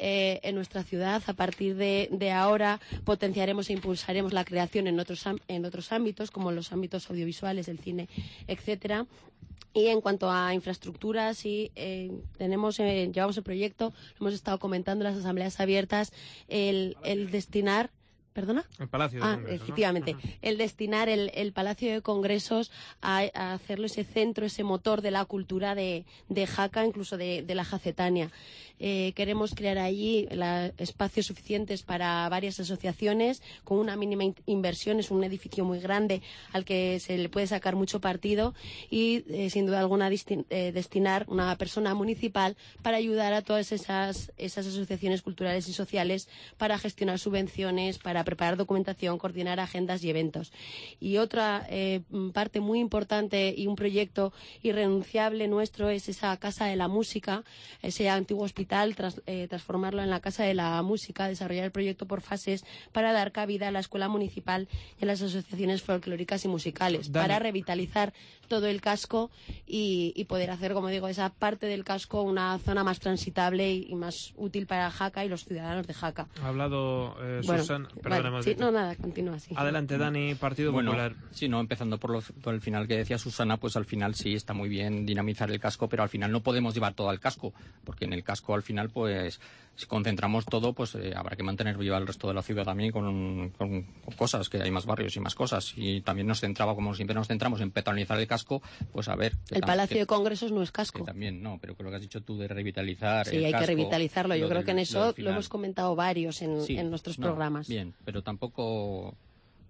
en nuestra ciudad. A partir de ahora potenciaremos e impulsaremos la creación en otros ámbitos, como los ámbitos audiovisuales, el cine, etcétera. Y en cuanto a infraestructuras, llevamos el proyecto, lo hemos estado comentando en las asambleas abiertas, el destinar... ¿Perdona? El Palacio de Congresos, efectivamente. ¿no? El destinar el Palacio de Congresos a hacerlo ese centro, ese motor de la cultura de Jaca, incluso de la Jacetania. Queremos crear allí espacios suficientes para varias asociaciones con una mínima inversión. Es un edificio muy grande al que se le puede sacar mucho partido y, sin duda alguna, destinar una persona municipal para ayudar a todas esas asociaciones culturales y sociales para gestionar subvenciones, para preparar documentación, coordinar agendas y eventos. Y otra parte muy importante y un proyecto irrenunciable nuestro es esa Casa de la Música, ese antiguo hospital, transformarlo en la Casa de la Música, desarrollar el proyecto por fases para dar cabida a la Escuela Municipal y a las asociaciones folclóricas y musicales, Dani, para revitalizar todo el casco y poder hacer, como digo, esa parte del casco una zona más transitable y más útil para Jaca y los ciudadanos de Jaca. Ha hablado Susana. Vale, sí, no, nada, continúa así. Adelante, Dani, Partido Popular. Sí, no, empezando por el final que decía Susana, pues al final sí está muy bien dinamizar el casco, pero al final no podemos llevar todo al casco, porque en el casco al final, pues, si concentramos todo, pues habrá que mantener viva el resto de la ciudad también con cosas, que hay más barrios y más cosas. Y también como siempre nos centramos en peatonalizar el casco, pues a ver... El Palacio de Congresos no es casco. También, no, pero creo que has dicho tú de revitalizar el casco. Sí, hay que revitalizarlo. Yo creo que en eso lo hemos comentado varios en nuestros programas. Bien, pero tampoco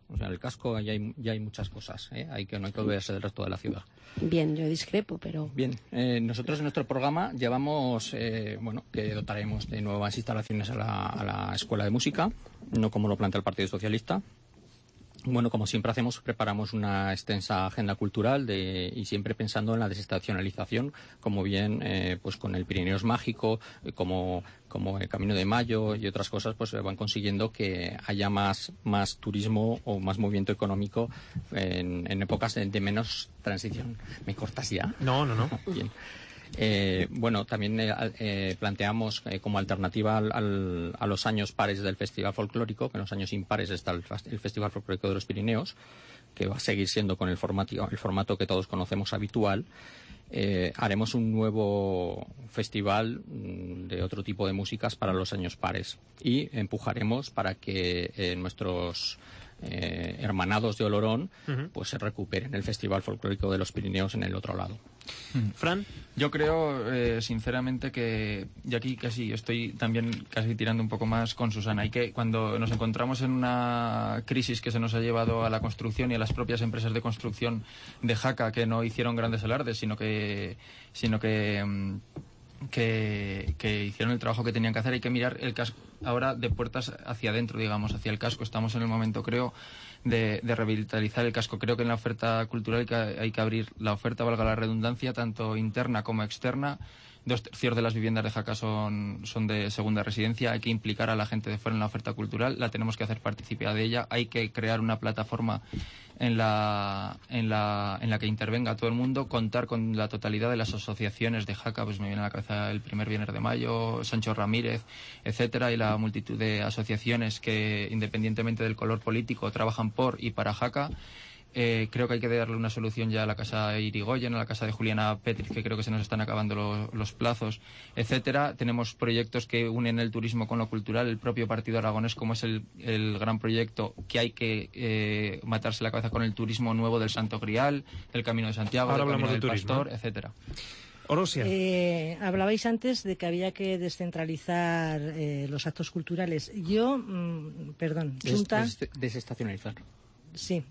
O sea, en el casco ya hay muchas cosas, ¿eh? No hay que olvidarse del resto de la ciudad. Bien, yo discrepo, pero... Bien, nosotros en nuestro programa llevamos, que dotaremos de nuevas instalaciones a la Escuela de Música, no como lo plantea el Partido Socialista. Bueno, como siempre hacemos, preparamos una extensa agenda cultural y siempre pensando en la desestacionalización, como bien pues con el Pirineos Mágico, como el Camino de Mayo y otras cosas, pues van consiguiendo que haya más turismo o más movimiento económico en épocas de menos transición. ¿Me cortas ya? No. Bien. También planteamos como alternativa a los años pares del Festival Folclórico, que en los años impares está el Festival Folclórico de los Pirineos, que va a seguir siendo con el formato que todos conocemos habitual. Haremos un nuevo festival de otro tipo de músicas para los años pares y empujaremos para que nuestros hermanados de Olorón pues se recuperen el Festival Folclórico de los Pirineos en el otro lado. Fran, yo creo sinceramente que, y aquí casi estoy también casi tirando un poco más con Susana, y que cuando nos encontramos en una crisis que se nos ha llevado a la construcción y a las propias empresas de construcción de Jaca, que no hicieron grandes alardes, sino que hicieron el trabajo que tenían que hacer. Hay que mirar el casco ahora de puertas hacia adentro, digamos, hacia el casco. Estamos en el momento, creo, de revitalizar el casco. Creo que en la oferta cultural hay que abrir la oferta, valga la redundancia, tanto interna como externa. 2/3 de las viviendas de Jaca son de segunda residencia. Hay que implicar a la gente de fuera en la oferta cultural, la tenemos que hacer participar de ella. Hay que crear una plataforma en la que intervenga todo el mundo, contar con la totalidad de las asociaciones de Jaca, pues me viene a la cabeza el primer Viernes de Mayo, Sancho Ramírez, etcétera, y la multitud de asociaciones que, independientemente del color político, trabajan por y para Jaca. Creo que hay que darle una solución ya a la casa Irigoyen, a la casa de Juliana Petriz, que creo que se nos están acabando los plazos, etcétera. Tenemos proyectos que unen el turismo con lo cultural. El propio Partido Aragonés, como es el gran proyecto, que hay que matarse la cabeza con el turismo nuevo del Santo Grial, del Camino de Santiago, del Camino del Pastor, etcétera. Orosia. Hablabais antes de que había que descentralizar los actos culturales. Yo, Chunta... Desestacionalizar. Sí.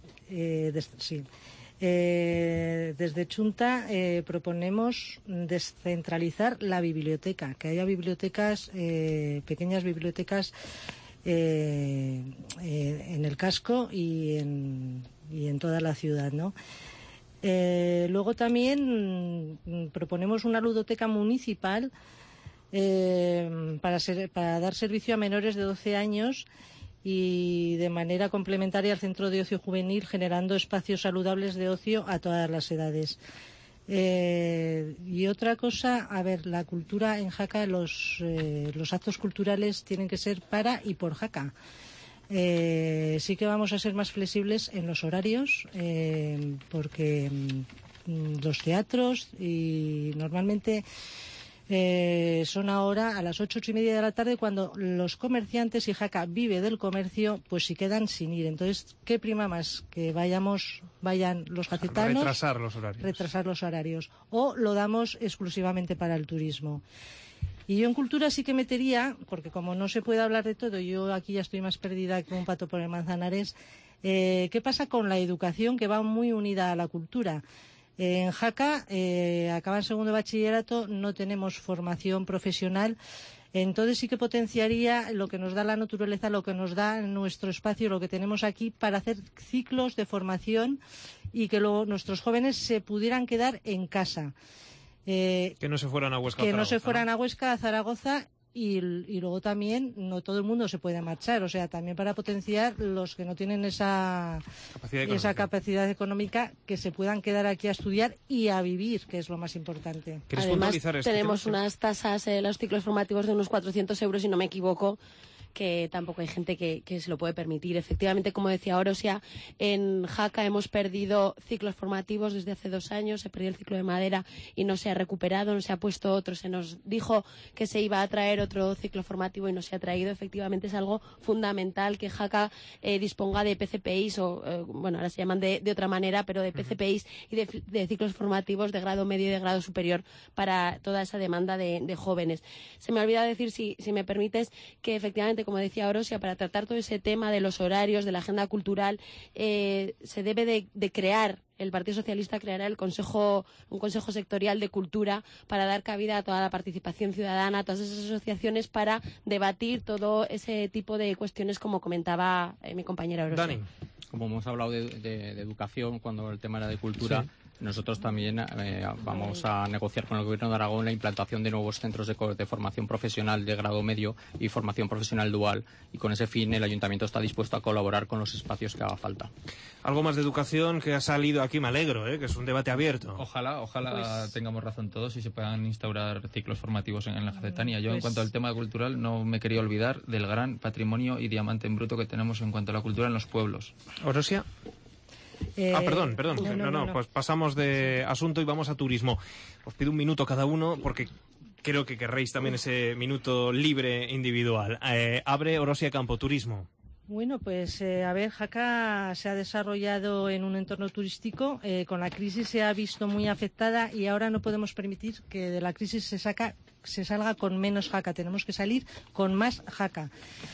Desde Chunta proponemos descentralizar la biblioteca, que haya bibliotecas, pequeñas bibliotecas en el casco y en toda la ciudad, ¿no? Luego también proponemos una ludoteca municipal para dar servicio a menores de 12 años y de manera complementaria al Centro de Ocio Juvenil, generando espacios saludables de ocio a todas las edades. Y otra cosa, la cultura en Jaca, los actos culturales tienen que ser para y por Jaca. Sí que vamos a ser más flexibles en los horarios, porque los teatros y normalmente son ahora a las 8:30 de la tarde, cuando los comerciantes, y Jaca vive del comercio, pues si quedan sin ir. Entonces, ¿qué prima más? Que vayan los jacetanos. Retrasar los horarios. O lo damos exclusivamente para el turismo. Y yo en cultura sí que metería, porque como no se puede hablar de todo, yo aquí ya estoy más perdida que un pato por el Manzanares. ¿Qué pasa con la educación, que va muy unida a la cultura? En Jaca, acaban segundo de bachillerato, no tenemos formación profesional, entonces sí que potenciaría lo que nos da la naturaleza, lo que nos da nuestro espacio, lo que tenemos aquí, para hacer ciclos de formación y que luego nuestros jóvenes se pudieran quedar en casa. Que no se fueran a Huesca. Que no se fueran a Huesca, a Zaragoza. Y luego también no todo el mundo se puede marchar, o sea, también para potenciar los que no tienen esa capacidad económica, que se puedan quedar aquí a estudiar y a vivir, que es lo más importante. Además, tenemos unas tasas en los ciclos formativos de unos 400 euros, si no me equivoco, que tampoco hay gente que se lo puede permitir. Efectivamente, como decía Orosia, en Jaca hemos perdido ciclos formativos desde hace 2 años. Se perdió el ciclo de madera y no se ha recuperado, no se ha puesto otro. Se nos dijo que se iba a traer otro ciclo formativo y no se ha traído. Efectivamente, es algo fundamental que Jaca disponga de PCPIs, ahora se llaman de otra manera, pero de PCPIs y de ciclos formativos de grado medio y de grado superior para toda esa demanda de jóvenes. Se me ha olvidado decir, si me permites, que efectivamente importante, como decía Orosia, para tratar todo ese tema de los horarios, de la agenda cultural, se debe de crear. El Partido Socialista creará un consejo sectorial de cultura para dar cabida a toda la participación ciudadana, a todas esas asociaciones, para debatir todo ese tipo de cuestiones, como comentaba mi compañera Orosia. Dani. Como hemos hablado de educación cuando el tema era de cultura, nosotros también vamos a negociar con el Gobierno de Aragón la implantación de nuevos centros de formación profesional de grado medio y formación profesional dual, y con ese fin el Ayuntamiento está dispuesto a colaborar con los espacios que haga falta. Algo más de educación que ha salido aquí, me alegro, que es un debate abierto. Ojalá tengamos razón todos y se puedan instaurar ciclos formativos en la Jacetania. Yo, en cuanto al tema cultural, no me quería olvidar del gran patrimonio y diamante en bruto que tenemos en cuanto a la cultura en los pueblos. ¿Orosia? Perdón. No, pues pasamos de asunto y vamos a turismo. Os pido un minuto cada uno porque creo que querréis también ese minuto libre individual. Abre Orosia Campo, turismo. Bueno, pues Jaca se ha desarrollado en un entorno turístico. Con la crisis se ha visto muy afectada y ahora no podemos permitir que de la crisis se salga con menos Jaca. Tenemos que salir con más Jaca.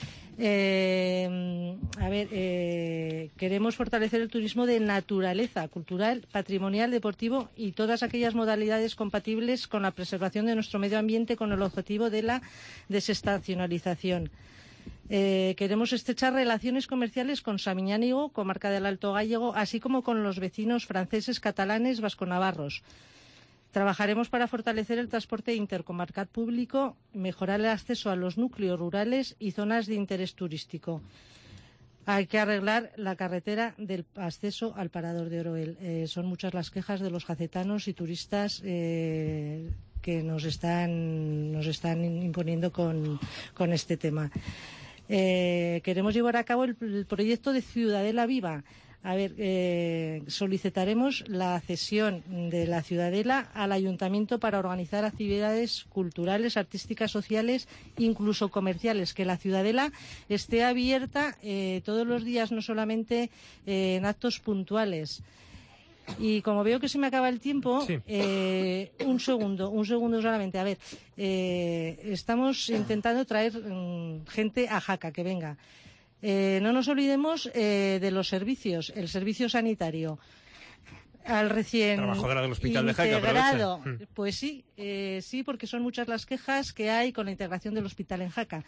Queremos fortalecer el turismo de naturaleza, cultural, patrimonial, deportivo y todas aquellas modalidades compatibles con la preservación de nuestro medio ambiente con el objetivo de la desestacionalización. Queremos estrechar relaciones comerciales con Samiñánigo, comarca del Alto Gállego, así como con los vecinos franceses, catalanes, vasconavarros. Trabajaremos para fortalecer el transporte intercomarcal público, mejorar el acceso a los núcleos rurales y zonas de interés turístico. Hay que arreglar la carretera del acceso al Parador de Oroel. Son muchas las quejas de los jacetanos y turistas que nos están imponiendo con este tema. Queremos llevar a cabo el proyecto de Ciudadela Viva. Solicitaremos la cesión de la Ciudadela al Ayuntamiento para organizar actividades culturales, artísticas, sociales, incluso comerciales, que la Ciudadela esté abierta todos los días, no solamente en actos puntuales. Y como veo que se me acaba el tiempo, un segundo solamente. Estamos intentando traer gente a Jaca, que venga. No nos olvidemos de los servicios, el servicio sanitario. Al recién trabajadora del hospital de Jaca, integrado, pues sí, porque son muchas las quejas que hay con la integración del hospital en Jaca.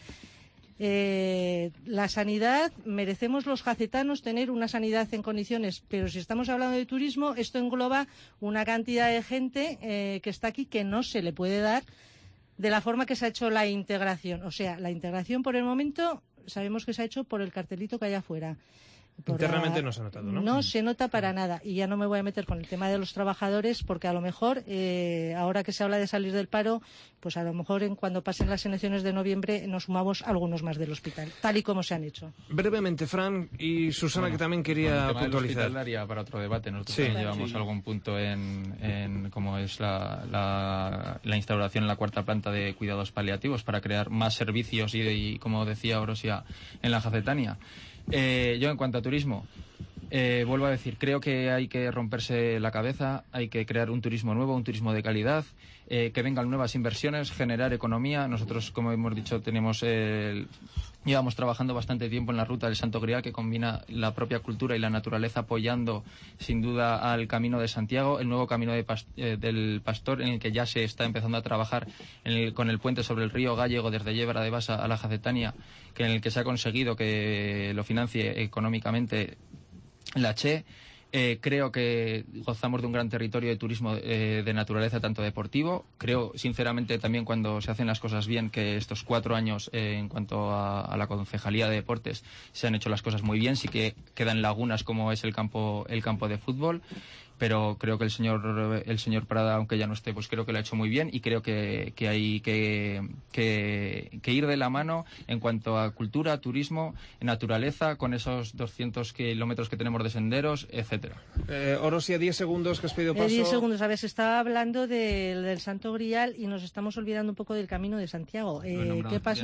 La sanidad, merecemos los jacetanos tener una sanidad en condiciones, pero si estamos hablando de turismo, esto engloba una cantidad de gente que está aquí que no se le puede dar de la forma que se ha hecho la integración. O sea, la integración por el momento sabemos que se ha hecho por el cartelito que hay afuera. Internamente no se ha notado, ¿no? No se nota para nada. Y ya no me voy a meter con el tema de los trabajadores, porque a lo mejor, ahora que se habla de salir del paro, pues a lo mejor cuando pasen las elecciones de noviembre nos sumamos algunos más del hospital, tal y como se han hecho. Brevemente, Fran y Susana, que también quería puntualizar. Daría para otro debate. Nosotros también llevamos algún punto en cómo es la instauración en la cuarta planta de cuidados paliativos para crear más servicios y como decía Orosia, en la Jacetania. Yo, en cuanto a turismo, vuelvo a decir, creo que hay que romperse la cabeza, hay que crear un turismo nuevo, un turismo de calidad, que vengan nuevas inversiones, generar economía. Nosotros, como hemos dicho, llevamos trabajando bastante tiempo en la ruta del Santo Grial, que combina la propia cultura y la naturaleza, apoyando sin duda al Camino de Santiago, el nuevo Camino del Pastor, en el que ya se está empezando a trabajar con el puente sobre el río Gállego desde Yebra de Basa a la Jacetania, en el que se ha conseguido que lo financie económicamente la Che. Creo que gozamos de un gran territorio de turismo de naturaleza, tanto deportivo. Creo, sinceramente, también cuando se hacen las cosas bien, que estos 4 años, en cuanto a la Concejalía de Deportes, se han hecho las cosas muy bien. Sí que quedan lagunas, como es el campo de fútbol, pero creo que el señor Prada, aunque ya no esté, pues creo que lo ha hecho muy bien, y creo que hay que ir de la mano en cuanto a cultura, turismo, naturaleza, con esos 200 kilómetros que tenemos de senderos, etcétera. Orosia, 10 segundos que has pedido paso. 10 segundos. Se estaba hablando del Santo Grial y nos estamos olvidando un poco del Camino de Santiago. ¿Qué pasó?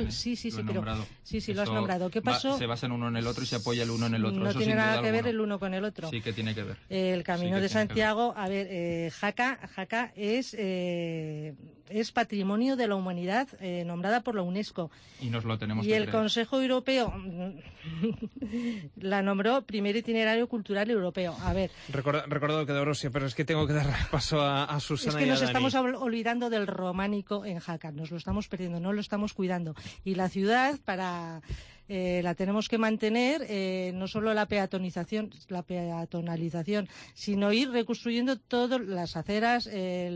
Lo has nombrado. ¿Qué pasó? Se basan uno en el otro y se apoya el uno en el otro. No Eso tiene nada que ver alguno. el uno con el otro. Sí que tiene que ver. El Camino de Santiago, Jaca es es Patrimonio de la Humanidad, nombrada por la UNESCO. Y nos lo tenemos y que el creer. Consejo Europeo la nombró primer itinerario cultural europeo. A ver. Recordado que de Orosia, pero es que tengo que dar paso a Susana. Es que y a nos Dani. estamos olvidando del románico en Jaca, nos lo estamos perdiendo, no lo estamos cuidando. Y la ciudad, la tenemos que mantener, no solo la peatonalización, sino ir reconstruyendo todas las aceras,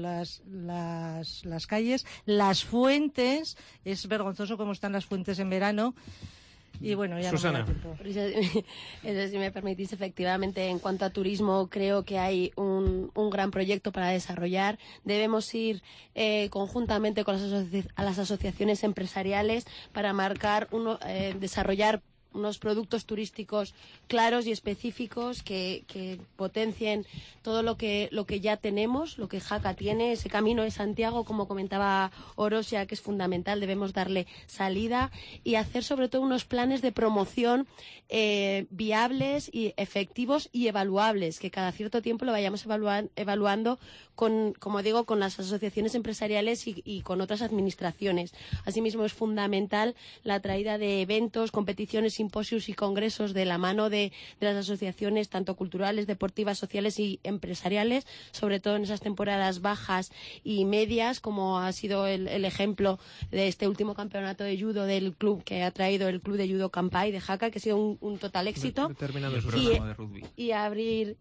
las calles, las fuentes. Es vergonzoso cómo están las fuentes en verano. Y bueno, ya Susana. no me da tiempo. Eso, si me permitís, efectivamente, en cuanto a turismo, creo que hay un gran proyecto para desarrollar. Debemos ir conjuntamente con las asociaciones empresariales para desarrollar unos productos turísticos claros y específicos que potencien todo lo que ya tenemos, lo que Jaca tiene, ese camino de Santiago, como comentaba Orosia, que es fundamental, debemos darle salida y hacer sobre todo unos planes de promoción viables y efectivos y evaluables, que cada cierto tiempo lo vayamos evaluando con las asociaciones empresariales y con otras administraciones. Asimismo, es fundamental la traída de eventos, competiciones, simposios y congresos de la mano de las asociaciones, tanto culturales, deportivas, sociales y empresariales, sobre todo en esas temporadas bajas y medias, como ha sido el ejemplo de este último campeonato de judo del club que ha traído el Club de Judo Campai de Jaca, que ha sido un total éxito. Y abrir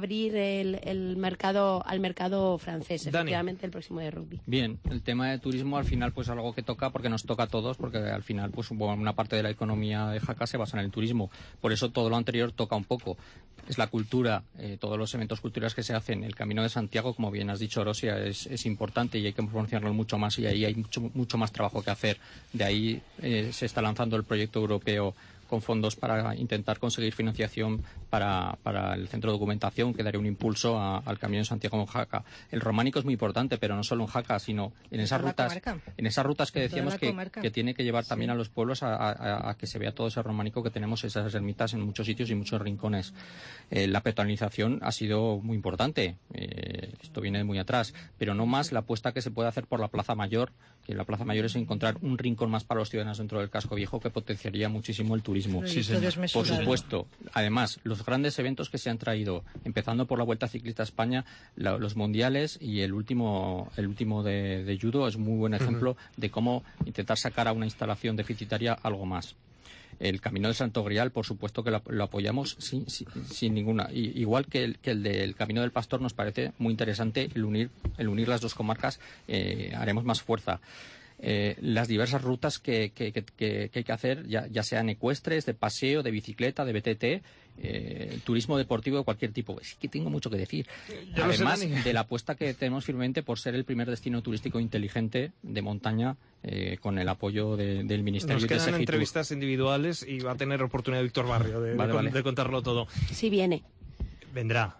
el mercado al mercado francés, Dani. efectivamente, el próximo de rugby. Bien, el tema de turismo al final pues algo que toca porque nos toca a todos, porque al final pues una parte de la economía de Jaca se basa en el turismo. Por eso todo lo anterior toca un poco. Es la cultura, todos los eventos culturales que se hacen. El Camino de Santiago, como bien has dicho, Orosia, es importante y hay que promocionarlo mucho más y ahí hay mucho más trabajo que hacer. De ahí se está lanzando el proyecto europeo con fondos para intentar conseguir financiación para el centro de documentación, que daría un impulso al Camino de Santiago en Jaca. El románico es muy importante, pero no solo en Jaca, sino en esas rutas que decíamos que tiene que llevar también a los pueblos a que se vea todo ese románico que tenemos, esas ermitas en muchos sitios y muchos rincones. La peatonalización ha sido muy importante, esto viene de muy atrás, pero no más la apuesta que se puede hacer por la Plaza Mayor, que la Plaza Mayor es encontrar un rincón más para los ciudadanos dentro del casco viejo que potenciaría muchísimo el turismo. Sí, por supuesto. Además, los grandes eventos que se han traído, empezando por la Vuelta Ciclista a España, los mundiales y el último de judo es muy buen ejemplo de cómo intentar sacar a una instalación deficitaria algo más. El Camino de Santo Grial, por supuesto que lo apoyamos sin ninguna. Igual que el del Camino del Pastor, nos parece muy interesante el unir las dos comarcas, haremos más fuerza. Las diversas rutas que hay que hacer, ya sean ecuestres, de paseo, de bicicleta, de BTT, turismo deportivo de cualquier tipo. Es que tengo mucho que decir. Además de la apuesta que tenemos firmemente por ser el primer destino turístico inteligente de montaña, con el apoyo del Ministerio de Nos quedan entrevistas individuales y va a tener oportunidad Víctor Barrio de contarlo todo. Sí, viene. Vendrá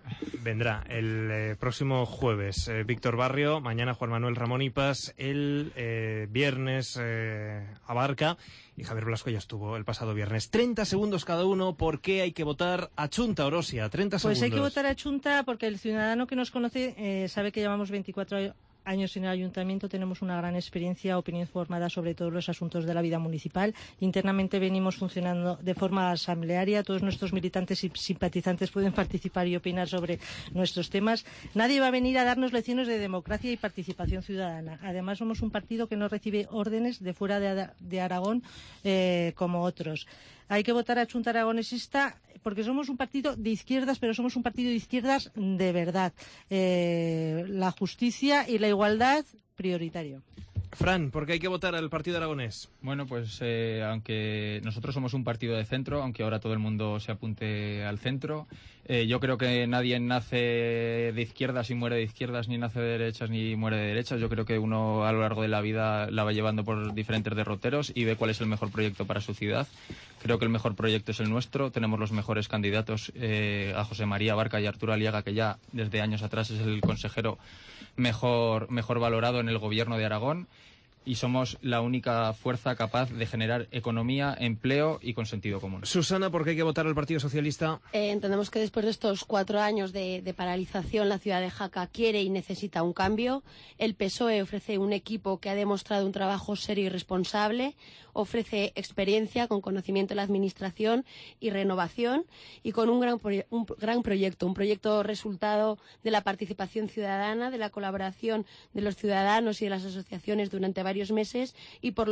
el próximo jueves Víctor Barrio, mañana Juan Manuel Ramón Ipas, el viernes Abarca y Javier Blasco ya estuvo el pasado viernes. 30 segundos cada uno. ¿Por qué hay que votar a Chunta, Orosia? 30 segundos. Pues hay que votar a Chunta porque el ciudadano que nos conoce sabe que llevamos 24 años en el ayuntamiento, tenemos una gran experiencia, opinión formada sobre todos los asuntos de la vida municipal. Internamente venimos funcionando de forma asamblearia, todos nuestros militantes y simpatizantes pueden participar y opinar sobre nuestros temas. Nadie va a venir a darnos lecciones de democracia y participación ciudadana. Además, somos un partido que no recibe órdenes de fuera de Aragón como otros. Hay que votar a Chunta Aragonesista porque somos un partido de izquierdas, pero somos un partido de izquierdas de verdad. La justicia y la igualdad prioritario. Fran, ¿por qué hay que votar al Partido Aragonés? Bueno, pues aunque nosotros somos un partido de centro, aunque ahora todo el mundo se apunte al centro, yo creo que nadie nace de izquierdas y muere de izquierdas, ni nace de derechas ni muere de derechas. Yo creo que uno a lo largo de la vida la va llevando por diferentes derroteros y ve cuál es el mejor proyecto para su ciudad. Creo que el mejor proyecto es el nuestro. Tenemos los mejores candidatos, a José María Abarca y Arturo Aliaga, que ya desde años atrás es el consejero mejor valorado en el gobierno de Aragón. y somos la única fuerza capaz de generar economía, empleo y con sentido común. Susana, ¿por qué hay que votar al Partido Socialista? Entendemos que después de estos 4 años de paralización, la ciudad de Jaca quiere y necesita un cambio. El PSOE ofrece un equipo que ha demostrado un trabajo serio y responsable, ofrece experiencia con conocimiento de la administración y renovación, y con un gran proyecto, un proyecto resultado de la participación ciudadana, de la colaboración de los ciudadanos y de las asociaciones durante varios meses, y por